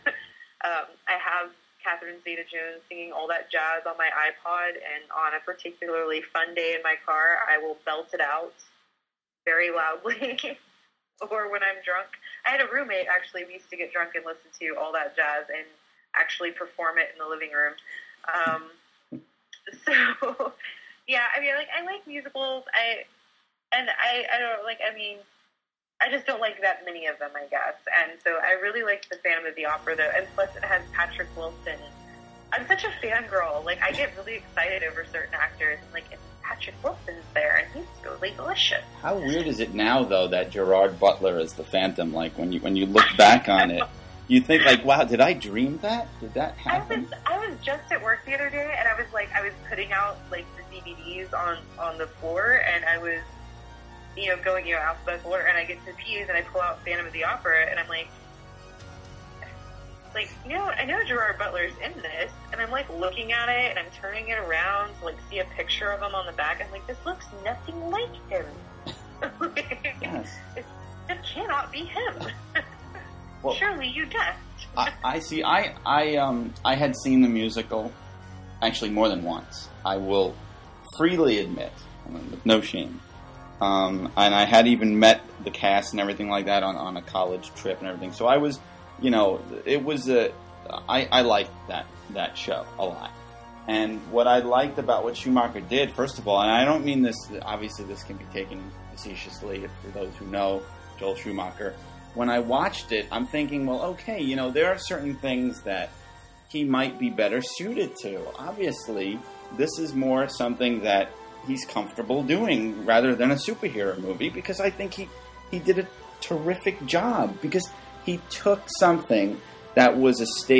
um, I have Catherine Zeta-Jones singing All That Jazz on my iPod, and on a particularly fun day in my car, I will belt it out very loudly. Or when I'm drunk. I had a roommate, actually, we used to get drunk and listen to All That Jazz and actually perform it in the living room. Um, so, yeah, I mean, like, I like musicals. I, and I, I don't, like, I mean, I just don't like that many of them, I guess. And so I really liked the Phantom of the Opera, though. And plus, it has Patrick Wilson. I'm such a fangirl. Like, I get really excited over certain actors. Like, it's Patrick Wilson's there, and he's really delicious. How weird is it now, though, that Gerard Butler is the Phantom? Like, when you when you look back on it, you think, like, wow, did I dream that? Did that happen? I was I was just at work the other day, and I was like, I was putting out like the D V Ds on on the floor, and I was, you know, going, you know, alphabetical order, and I get to P's, and I pull out Phantom of the Opera, and I'm like, like, you know, I know Gerard Butler's in this, and I'm like looking at it, and I'm turning it around to like see a picture of him on the back. I'm like, this looks nothing like him. Yes. It, it cannot be him. Well, surely you guessed. I, I see. I I um I had seen the musical, actually more than once. I will freely admit, I mean, with no shame. Um, and I had even met the cast and everything like that on, on a college trip and everything. So I was, you know, it was a. I I liked that that show a lot. And what I liked about what Schumacher did, first of all, and I don't mean this. Obviously, this can be taken facetiously for those who know Joel Schumacher. When I watched it, I'm thinking, well, okay, you know, there are certain things that he might be better suited to. Obviously, this is more something that he's comfortable doing rather than a superhero movie, because I think he, he did a terrific job, because he took something that was a stage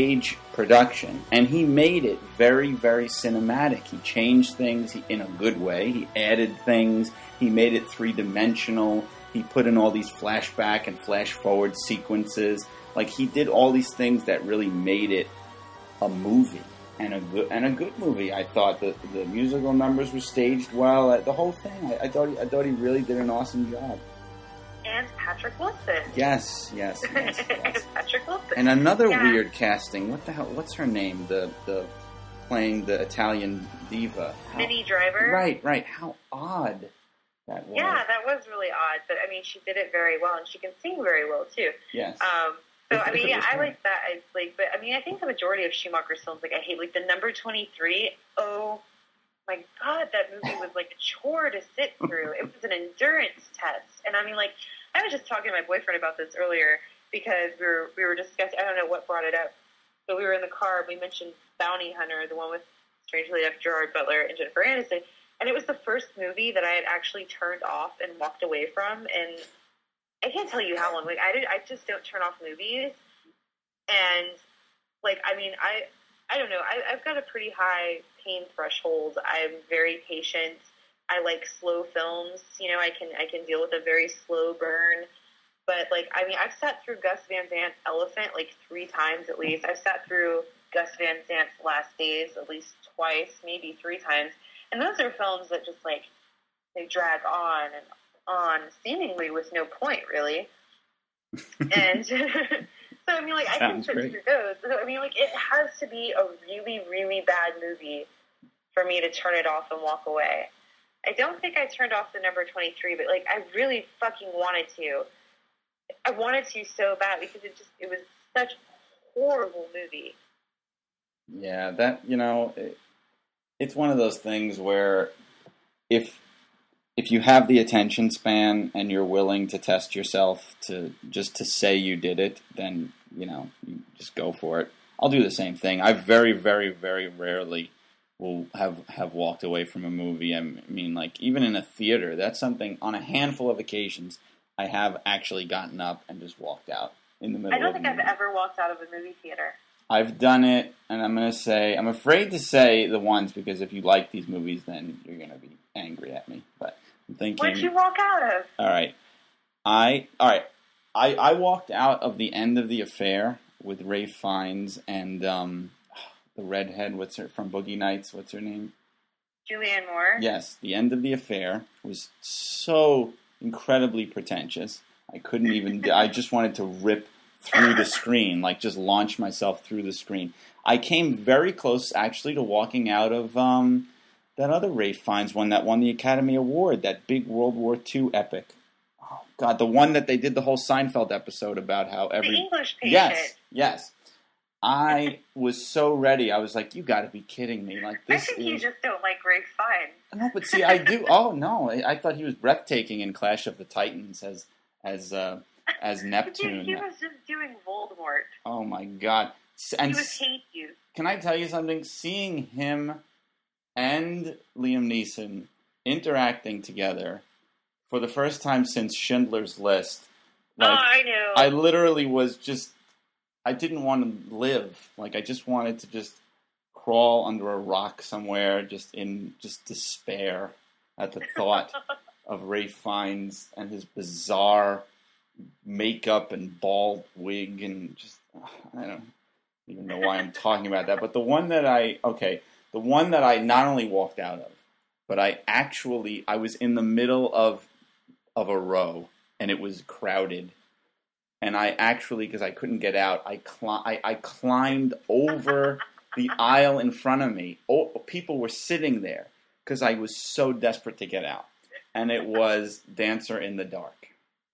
production, and he made it very, very cinematic. He changed things in a good way. He added things. He made it three-dimensional. He put in all these flashback and flash-forward sequences. Like, he did all these things that really made it a movie, and a good and a good movie. I thought the the musical numbers were staged well. The whole thing. I, I thought he, I thought he really did an awesome job. And Patrick Wilson. Yes, yes, yes, yes. Patrick Wilson. And another yeah. weird casting. What the hell? What's her name? The the playing the Italian diva. How, Minnie Driver. Right, right. How odd that was. Yeah, that was really odd. But I mean, she did it very well, and she can sing very well too. Yes. Um. So If- I mean, if it yeah, was I her. like that. I like, but I mean, I think the majority of Schumacher's films, like I hate, like the number twenty-three. Oh my God, that movie was like a chore to sit through. It was an endurance test, and I mean, like. I was just talking to my boyfriend about this earlier because we were we were discussing. I don't know what brought it up, but we were in the car and we mentioned Bounty Hunter, the one with strangely enough Gerard Butler and Jennifer Aniston, and it was the first movie that I had actually turned off and walked away from. And I can't tell you how long. Like I did, I just don't turn off movies, and like I mean, I I don't know. I, I've got a pretty high pain threshold. I'm very patient. I like slow films, you know, I can I can deal with a very slow burn, but, like, I mean, I've sat through Gus Van Sant's Elephant, like, three times at least. I've sat through Gus Van Sant's Last Days at least twice, maybe three times, and those are films that just, like, they drag on and on, seemingly with no point, really, and so, I mean, like, I can sit through those. So, I mean, like, it has to be a really, really bad movie for me to turn it off and walk away. I don't think I turned off the number twenty-three, but, like, I really fucking wanted to. I wanted to so bad because it just, it was such a horrible movie. Yeah, that, you know, it, it's one of those things where if if you have the attention span and you're willing to test yourself to just to say you did it, then, you know, you just go for it. I'll do the same thing. I very, very, very rarely will have, have walked away from a movie. I mean, like, even in a theater, that's something, on a handful of occasions, I have actually gotten up and just walked out in the middle of I don't think the I've movie. ever walked out of a movie theater. I've done it, and I'm going to say, I'm afraid to say the ones, because if you like these movies, then you're going to be angry at me. But I'm thinking... What'd you walk out of? All right. I, all right. I, I walked out of The End of the Affair with Ralph Fiennes and um, the redhead, what's her, from Boogie Nights, what's her name? Julianne Moore? Yes, The End of the Affair was so incredibly pretentious. I couldn't even, I just wanted to rip through the screen, like just launch myself through the screen. I came very close, actually, to walking out of um, that other Ralph Fiennes one that won the Academy Award, that big World War Two epic. Oh, God, the one that they did the whole Seinfeld episode about how every... The English Patient. Yes, yes. I was so ready. I was like, you got to be kidding me. Like this I think is... you just don't like Ralph Fiennes. No, but see, I do. Oh, no. I, I thought he was breathtaking in Clash of the Titans as as uh, as Neptune. He was just doing Voldemort. Oh, my God. And He was hate you. can I tell you something? Seeing him and Liam Neeson interacting together for the first time since Schindler's List, like, oh, I know. I literally was just, I didn't want to live. Like, I just wanted to just crawl under a rock somewhere, just in just despair at the thought of Ralph Fiennes and his bizarre makeup and bald wig and just, I don't even know why I'm talking about that. But the one that I, okay, the one that I not only walked out of, but I actually, I was in the middle of of a row, and it was crowded. And I actually, because I couldn't get out, I, cli- I, I climbed over the aisle in front of me. Oh, people were sitting there because I was so desperate to get out. And it was Dancer in the Dark.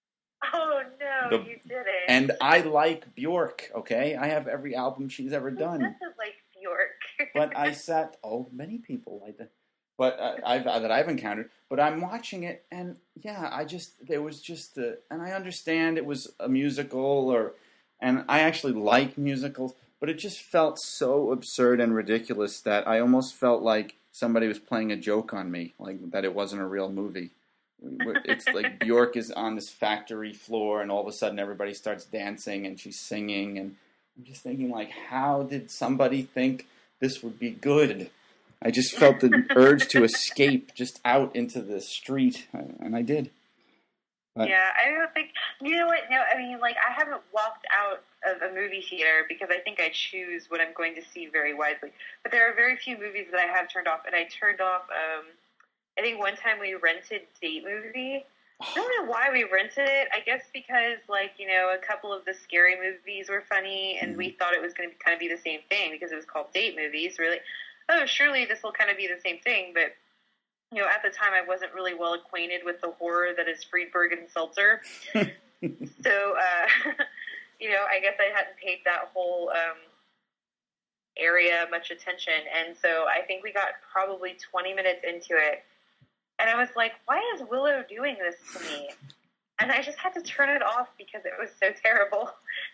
Oh, no, The- you didn't. And I like Bjork, okay? I have every album she's ever done. This is like Bjork. But I sat, oh, many people like that. But uh, I've uh, that I've encountered. But I'm watching it, and yeah, I just there was just the, and I understand it was a musical, or, and I actually like musicals, but it just felt so absurd and ridiculous that I almost felt like somebody was playing a joke on me, like that it wasn't a real movie. It's like Bjork is on this factory floor, and all of a sudden everybody starts dancing, and she's singing, and I'm just thinking, like, how did somebody think this would be good? I just felt the urge to escape just out into the street, and I did. But, yeah, I don't think, you know what, no, I mean, like, I haven't walked out of a movie theater because I think I choose what I'm going to see very wisely. But there are very few movies that I have turned off, and I turned off, um, I think one time we rented Date Movie. I don't know why we rented it. I guess because, like, you know, a couple of the scary movies were funny, and mm-hmm. we thought it was going to kind of be the same thing because it was called Date Movies, really. Oh, surely this will kind of be the same thing, but you know, at the time I wasn't really well acquainted with the horror that is Friedberg and Seltzer. so, uh, you know, I guess I hadn't paid that whole um, area much attention. And so I think we got probably twenty minutes into it. And I was like, why is Willow doing this to me? And I just had to turn it off because it was so terrible.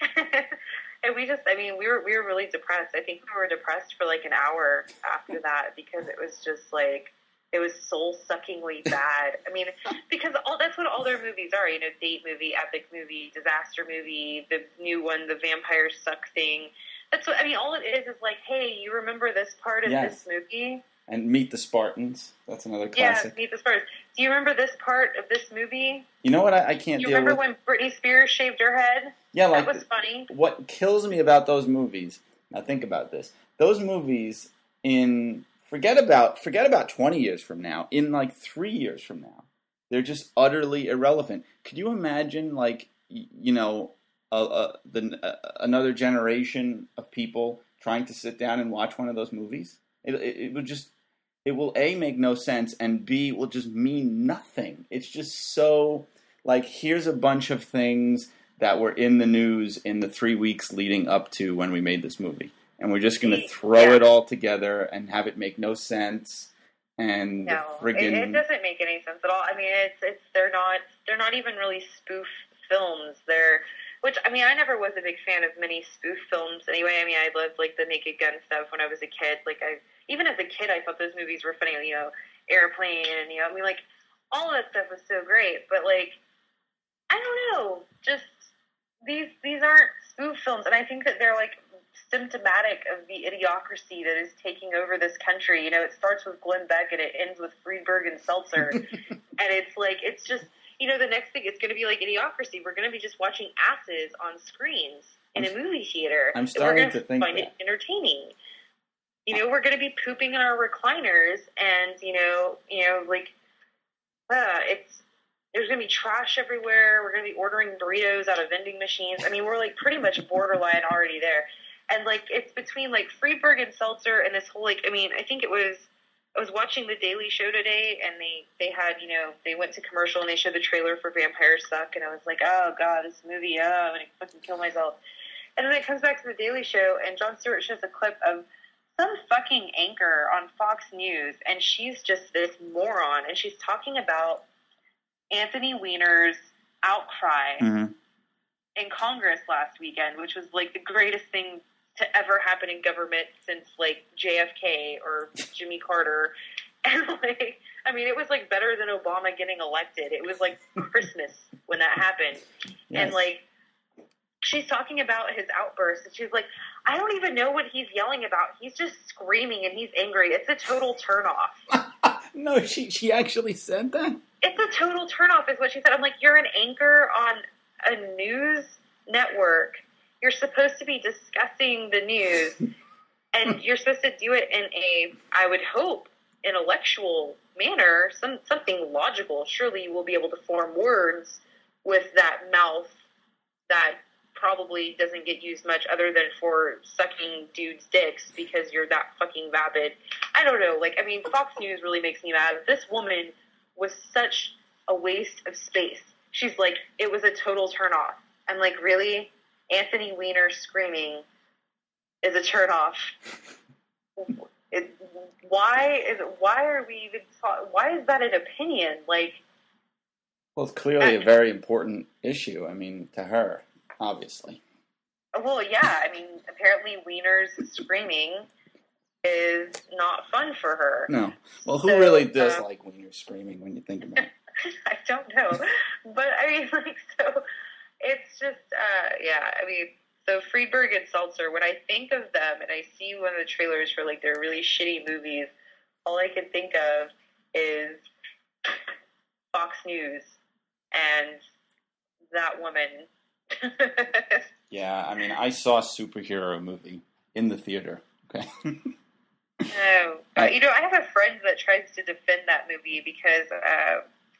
And we just, I mean, we were we were really depressed. I think we were depressed for like an hour after that because it was just like, it was soul-suckingly bad. I mean, because all that's what all their movies are, you know, date movie, epic movie, disaster movie, the new one, the vampire suck thing. That's what, I mean, all it is is like, hey, you remember this part of yes. this movie? And Meet the Spartans. That's another classic. Yeah, Meet the Spartans. Do you remember this part of this movie? You know what I, I can't Do you deal remember with? when Britney Spears shaved her head? Yeah, like... That was funny. What kills me about those movies, now think about this, those movies in... Forget about forget about twenty years from now. In like three years from now, they're just utterly irrelevant. Could you imagine, like, you know, a, a, the, a, another generation of people trying to sit down and watch one of those movies? It, it, it would just, it will A, make no sense, and B, will just mean nothing. It's just so, like, here's a bunch of things that were in the news in the three weeks leading up to when we made this movie. And we're just going to throw yeah. it all together and have it make no sense. And no, friggin' it, it doesn't make any sense at all. I mean, it's it's they're not they're not even really spoof films. They're which I mean, I never was a big fan of many spoof films. Anyway, I mean, I loved like the Naked Gun stuff when I was a kid. Like I even as a kid, I thought those movies were funny. You know, Airplane, and you know, I mean, like all of that stuff was so great. But like, I don't know, just these these aren't spoof films, and I think that they're like symptomatic of the idiocracy that is taking over this country. You know, it starts with Glenn Beck and it ends with Friedberg and Seltzer. And it's like, it's just, you know, the next thing, it's going to be like Idiocracy. We're going to be just watching asses on screens in a movie theater. I'm starting to think find that. it entertaining. You know, we're going to be pooping in our recliners and, you know, you know, like, uh, it's, there's going to be trash everywhere. We're going to be ordering burritos out of vending machines. I mean, we're like pretty much borderline already there. And, like, it's between, like, Friedberg and Seltzer and this whole, like, I mean, I think it was, I was watching The Daily Show today, and they, they had, you know, they went to commercial, and they showed the trailer for Vampire Suck, and I was like, oh, God, this movie, oh, I'm going to fucking kill myself. And then it comes back to The Daily Show, and Jon Stewart shows a clip of some fucking anchor on Fox News, and she's just this moron, and she's talking about Anthony Weiner's outcry mm-hmm. in Congress last weekend, which was, like, the greatest thing to ever happen in government since, like, J F K or Jimmy Carter. And, like, I mean, it was, like, better than Obama getting elected. It was, like, Christmas when that happened. Yes. And, like, she's talking about his outburst, and she's like, I don't even know what he's yelling about. He's just screaming, and he's angry. It's a total turnoff. No, she she actually said that? It's a total turnoff is what she said. I'm like, you're an anchor on a news network. You're supposed to be discussing the news, and you're supposed to do it in a, I would hope, intellectual manner, some something logical. Surely you will be able to form words with that mouth that probably doesn't get used much other than for sucking dudes' dicks because you're that fucking vapid. I don't know. Like, I mean, Fox News really makes me mad. This woman was such a waste of space. She's like, it was a total turnoff. I'm like, really? Anthony Weiner screaming is a turnoff. It, why is why are we even ta- why is that an opinion? Like, well, it's clearly I, a very important issue. I mean, to her, obviously. Well, yeah. I mean, apparently Weiner's screaming is not fun for her. No. Well, who so, really does um, like Weiner screaming when you think about it? I don't know, but I mean, like, so. It's just, uh, yeah, I mean, So Friedberg and Seltzer, when I think of them and I see one of the trailers for like their really shitty movies, all I can think of is Fox News and that woman. Yeah, I mean, I saw a superhero movie in the theater. Okay. No, uh, you know, I have a friend that tries to defend that movie because, uh,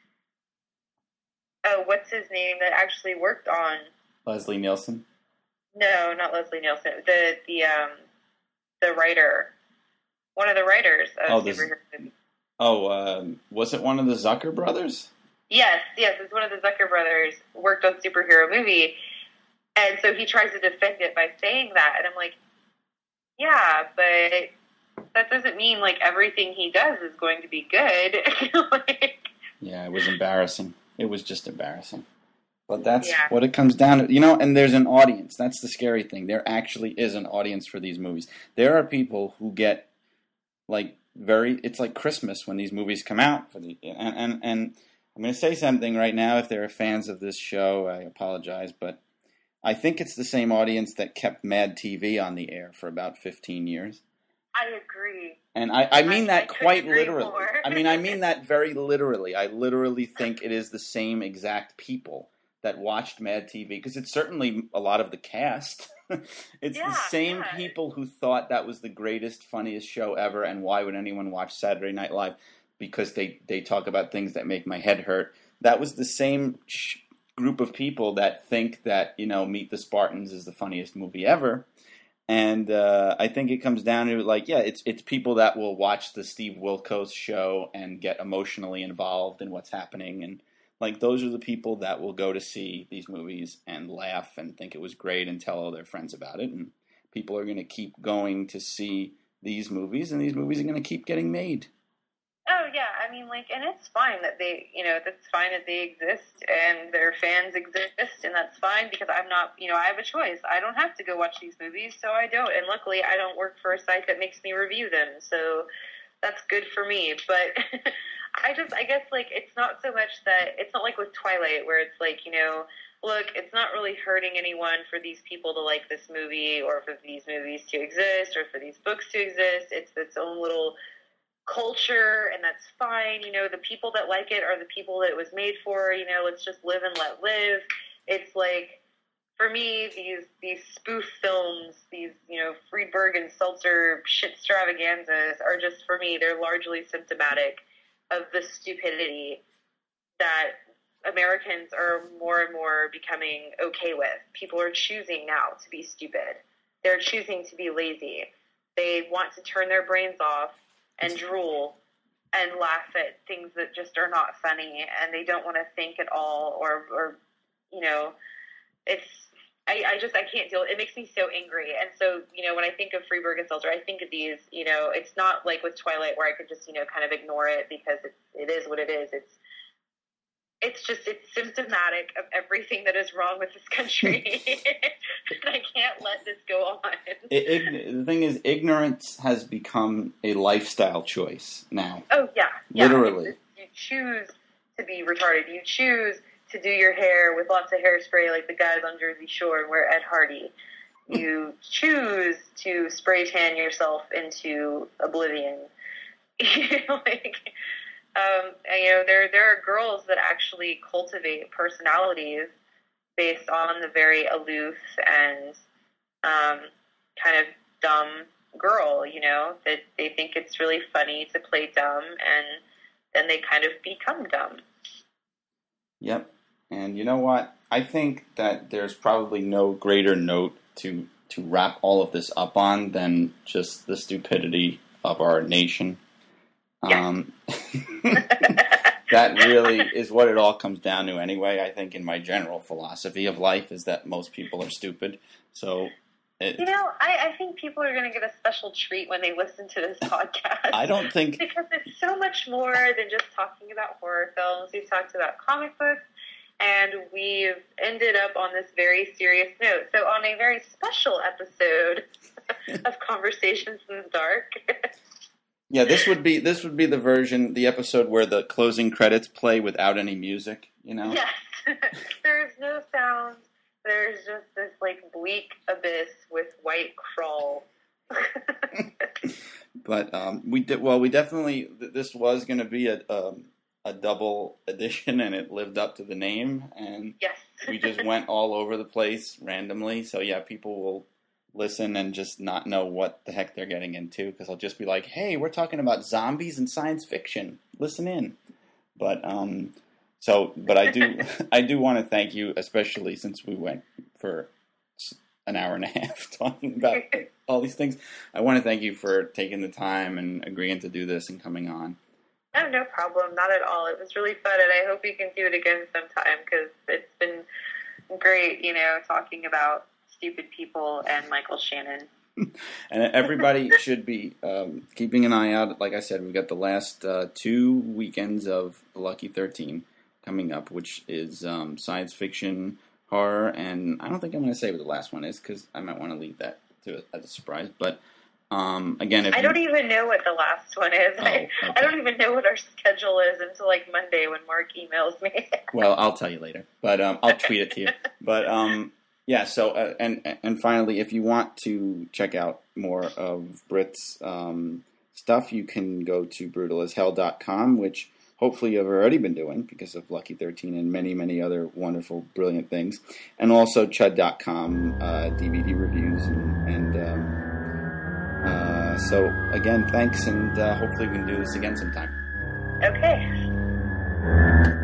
oh, what's his name that actually worked on Leslie Nielsen? No, not Leslie Nielsen. The the um the writer, one of the writers of oh, superhero movies. Oh, um, was it one of the Zucker brothers? Yes, yes, it's one of the Zucker brothers worked on superhero movie, and so he tries to defend it by saying that, and I'm like, yeah, but that doesn't mean like everything he does is going to be good. Like, yeah, it was embarrassing. It was just embarrassing. But that's yeah. what it comes down to. You know, and there's an audience. That's the scary thing. There actually is an audience for these movies. There are people who get, like, very... It's like Christmas when these movies come out. For the And, and, and I'm going to say something right now. If there are fans of this show, I apologize. But I think it's the same audience that kept Mad T V on the air for about fifteen years. I agree. And I, I mean I, that I quite literally. more. I mean, I mean that very literally. I literally think it is the same exact people that watched Mad T V, because it's certainly a lot of the cast. It's yeah, the same yeah. people who thought that was the greatest, funniest show ever, and why would anyone watch Saturday Night Live? Because they, they talk about things that make my head hurt. That was the same sh- group of people that think that, you know, Meet the Spartans is the funniest movie ever. And uh, I think it comes down to, like, yeah, it's it's people that will watch the Steve Wilkos show and get emotionally involved in what's happening, and like, those are the people that will go to see these movies and laugh and think it was great and tell all their friends about it. And people are going to keep going to see these movies, and these movies are going to keep getting made. Oh, yeah. I mean, like, and it's fine that they, you know, that's fine that they exist and their fans exist, and that's fine because I'm not, you know, I have a choice. I don't have to go watch these movies, so I don't. And luckily, I don't work for a site that makes me review them, so that's good for me. But I just, I guess, like, it's not so much that, it's not like with Twilight where it's like, you know, look, it's not really hurting anyone for these people to like this movie or for these movies to exist or for these books to exist. It's its own little culture, and that's fine. You know, the people that like it are the people that it was made for. You know, let's just live and let live. It's like, for me, these these spoof films, these, you know, Friedberg and Seltzer shit extravaganzas are just, for me, they're largely symptomatic of the stupidity that Americans are more and more becoming okay with. People are choosing now to be stupid. They're choosing to be lazy. They want to turn their brains off and drool and laugh at things that just are not funny, and they don't want to think at all, or, or you know, it's, I, I just, I can't deal, it makes me so angry. And so, you know, when I think of Friedberg and Seltzer, I think of these, you know, it's not like with Twilight where I could just, you know, kind of ignore it because it's, it is what it is. It's, it's just, it's symptomatic of everything that is wrong with this country. And I can't let this go on. It, it, the thing is, ignorance has become a lifestyle choice now. Oh, yeah. yeah. Literally. It's, you choose to be retarded. You choose to do your hair with lots of hairspray like the guys on Jersey Shore and wear Ed Hardy. You choose to spray tan yourself into oblivion. like... Um, and, you know, there there are girls that actually cultivate personalities based on the very aloof and um, kind of dumb girl, you know, that they think it's really funny to play dumb, and then they kind of become dumb. Yep. And you know what? I think that there's probably no greater note to, to wrap all of this up on than just the stupidity of our nation. Yeah. Um, that really is what it all comes down to anyway. I think in my general philosophy of life is that most people are stupid. So, it, you know, I, I think people are going to get a special treat when they listen to this podcast. I don't think... Because it's so much more than just talking about horror films. We've talked about comic books, and we've ended up on this very serious note. So on a very special episode of Conversations in the Dark... Yeah, this would be this would be the version, the episode where the closing credits play without any music, you know? Yes. There is no sound. The there's just this like bleak abyss with white crawl. But um, we did well. We definitely this was going to be a um, a double edition, and it lived up to the name. And yes, we just went all over the place randomly. So yeah, people will listen and just not know what the heck they're getting into because I'll just be like, "Hey, we're talking about zombies and science fiction. Listen in." But um, so but I do I do want to thank you, especially since we went for an hour and a half talking about all these things. I want to thank you for taking the time and agreeing to do this and coming on. No, no problem. Not at all. It was really fun, and I hope we can do it again sometime because it's been great, you know, talking about stupid people and Michael Shannon. And everybody should be um, keeping an eye out. Like I said, we've got the last uh, two weekends of Lucky thirteen coming up, which is um, science fiction, horror, and I don't think I'm going to say what the last one is because I might want to leave that to it as a surprise. But um, again, if I you... don't even know what the last one is. Oh, I, okay. I don't even know what our schedule is until like Monday when Mark emails me. Well, I'll tell you later, but um, I'll tweet it to you. But um, yeah, so uh, and and finally, if you want to check out more of Britt's um, stuff, you can go to brutal as hell dot com, which hopefully you've already been doing because of Lucky thirteen and many, many other wonderful, brilliant things. And also chud dot com, uh, D V D reviews. And, and um, uh, so, again, thanks, and uh, hopefully we can do this again sometime. Okay.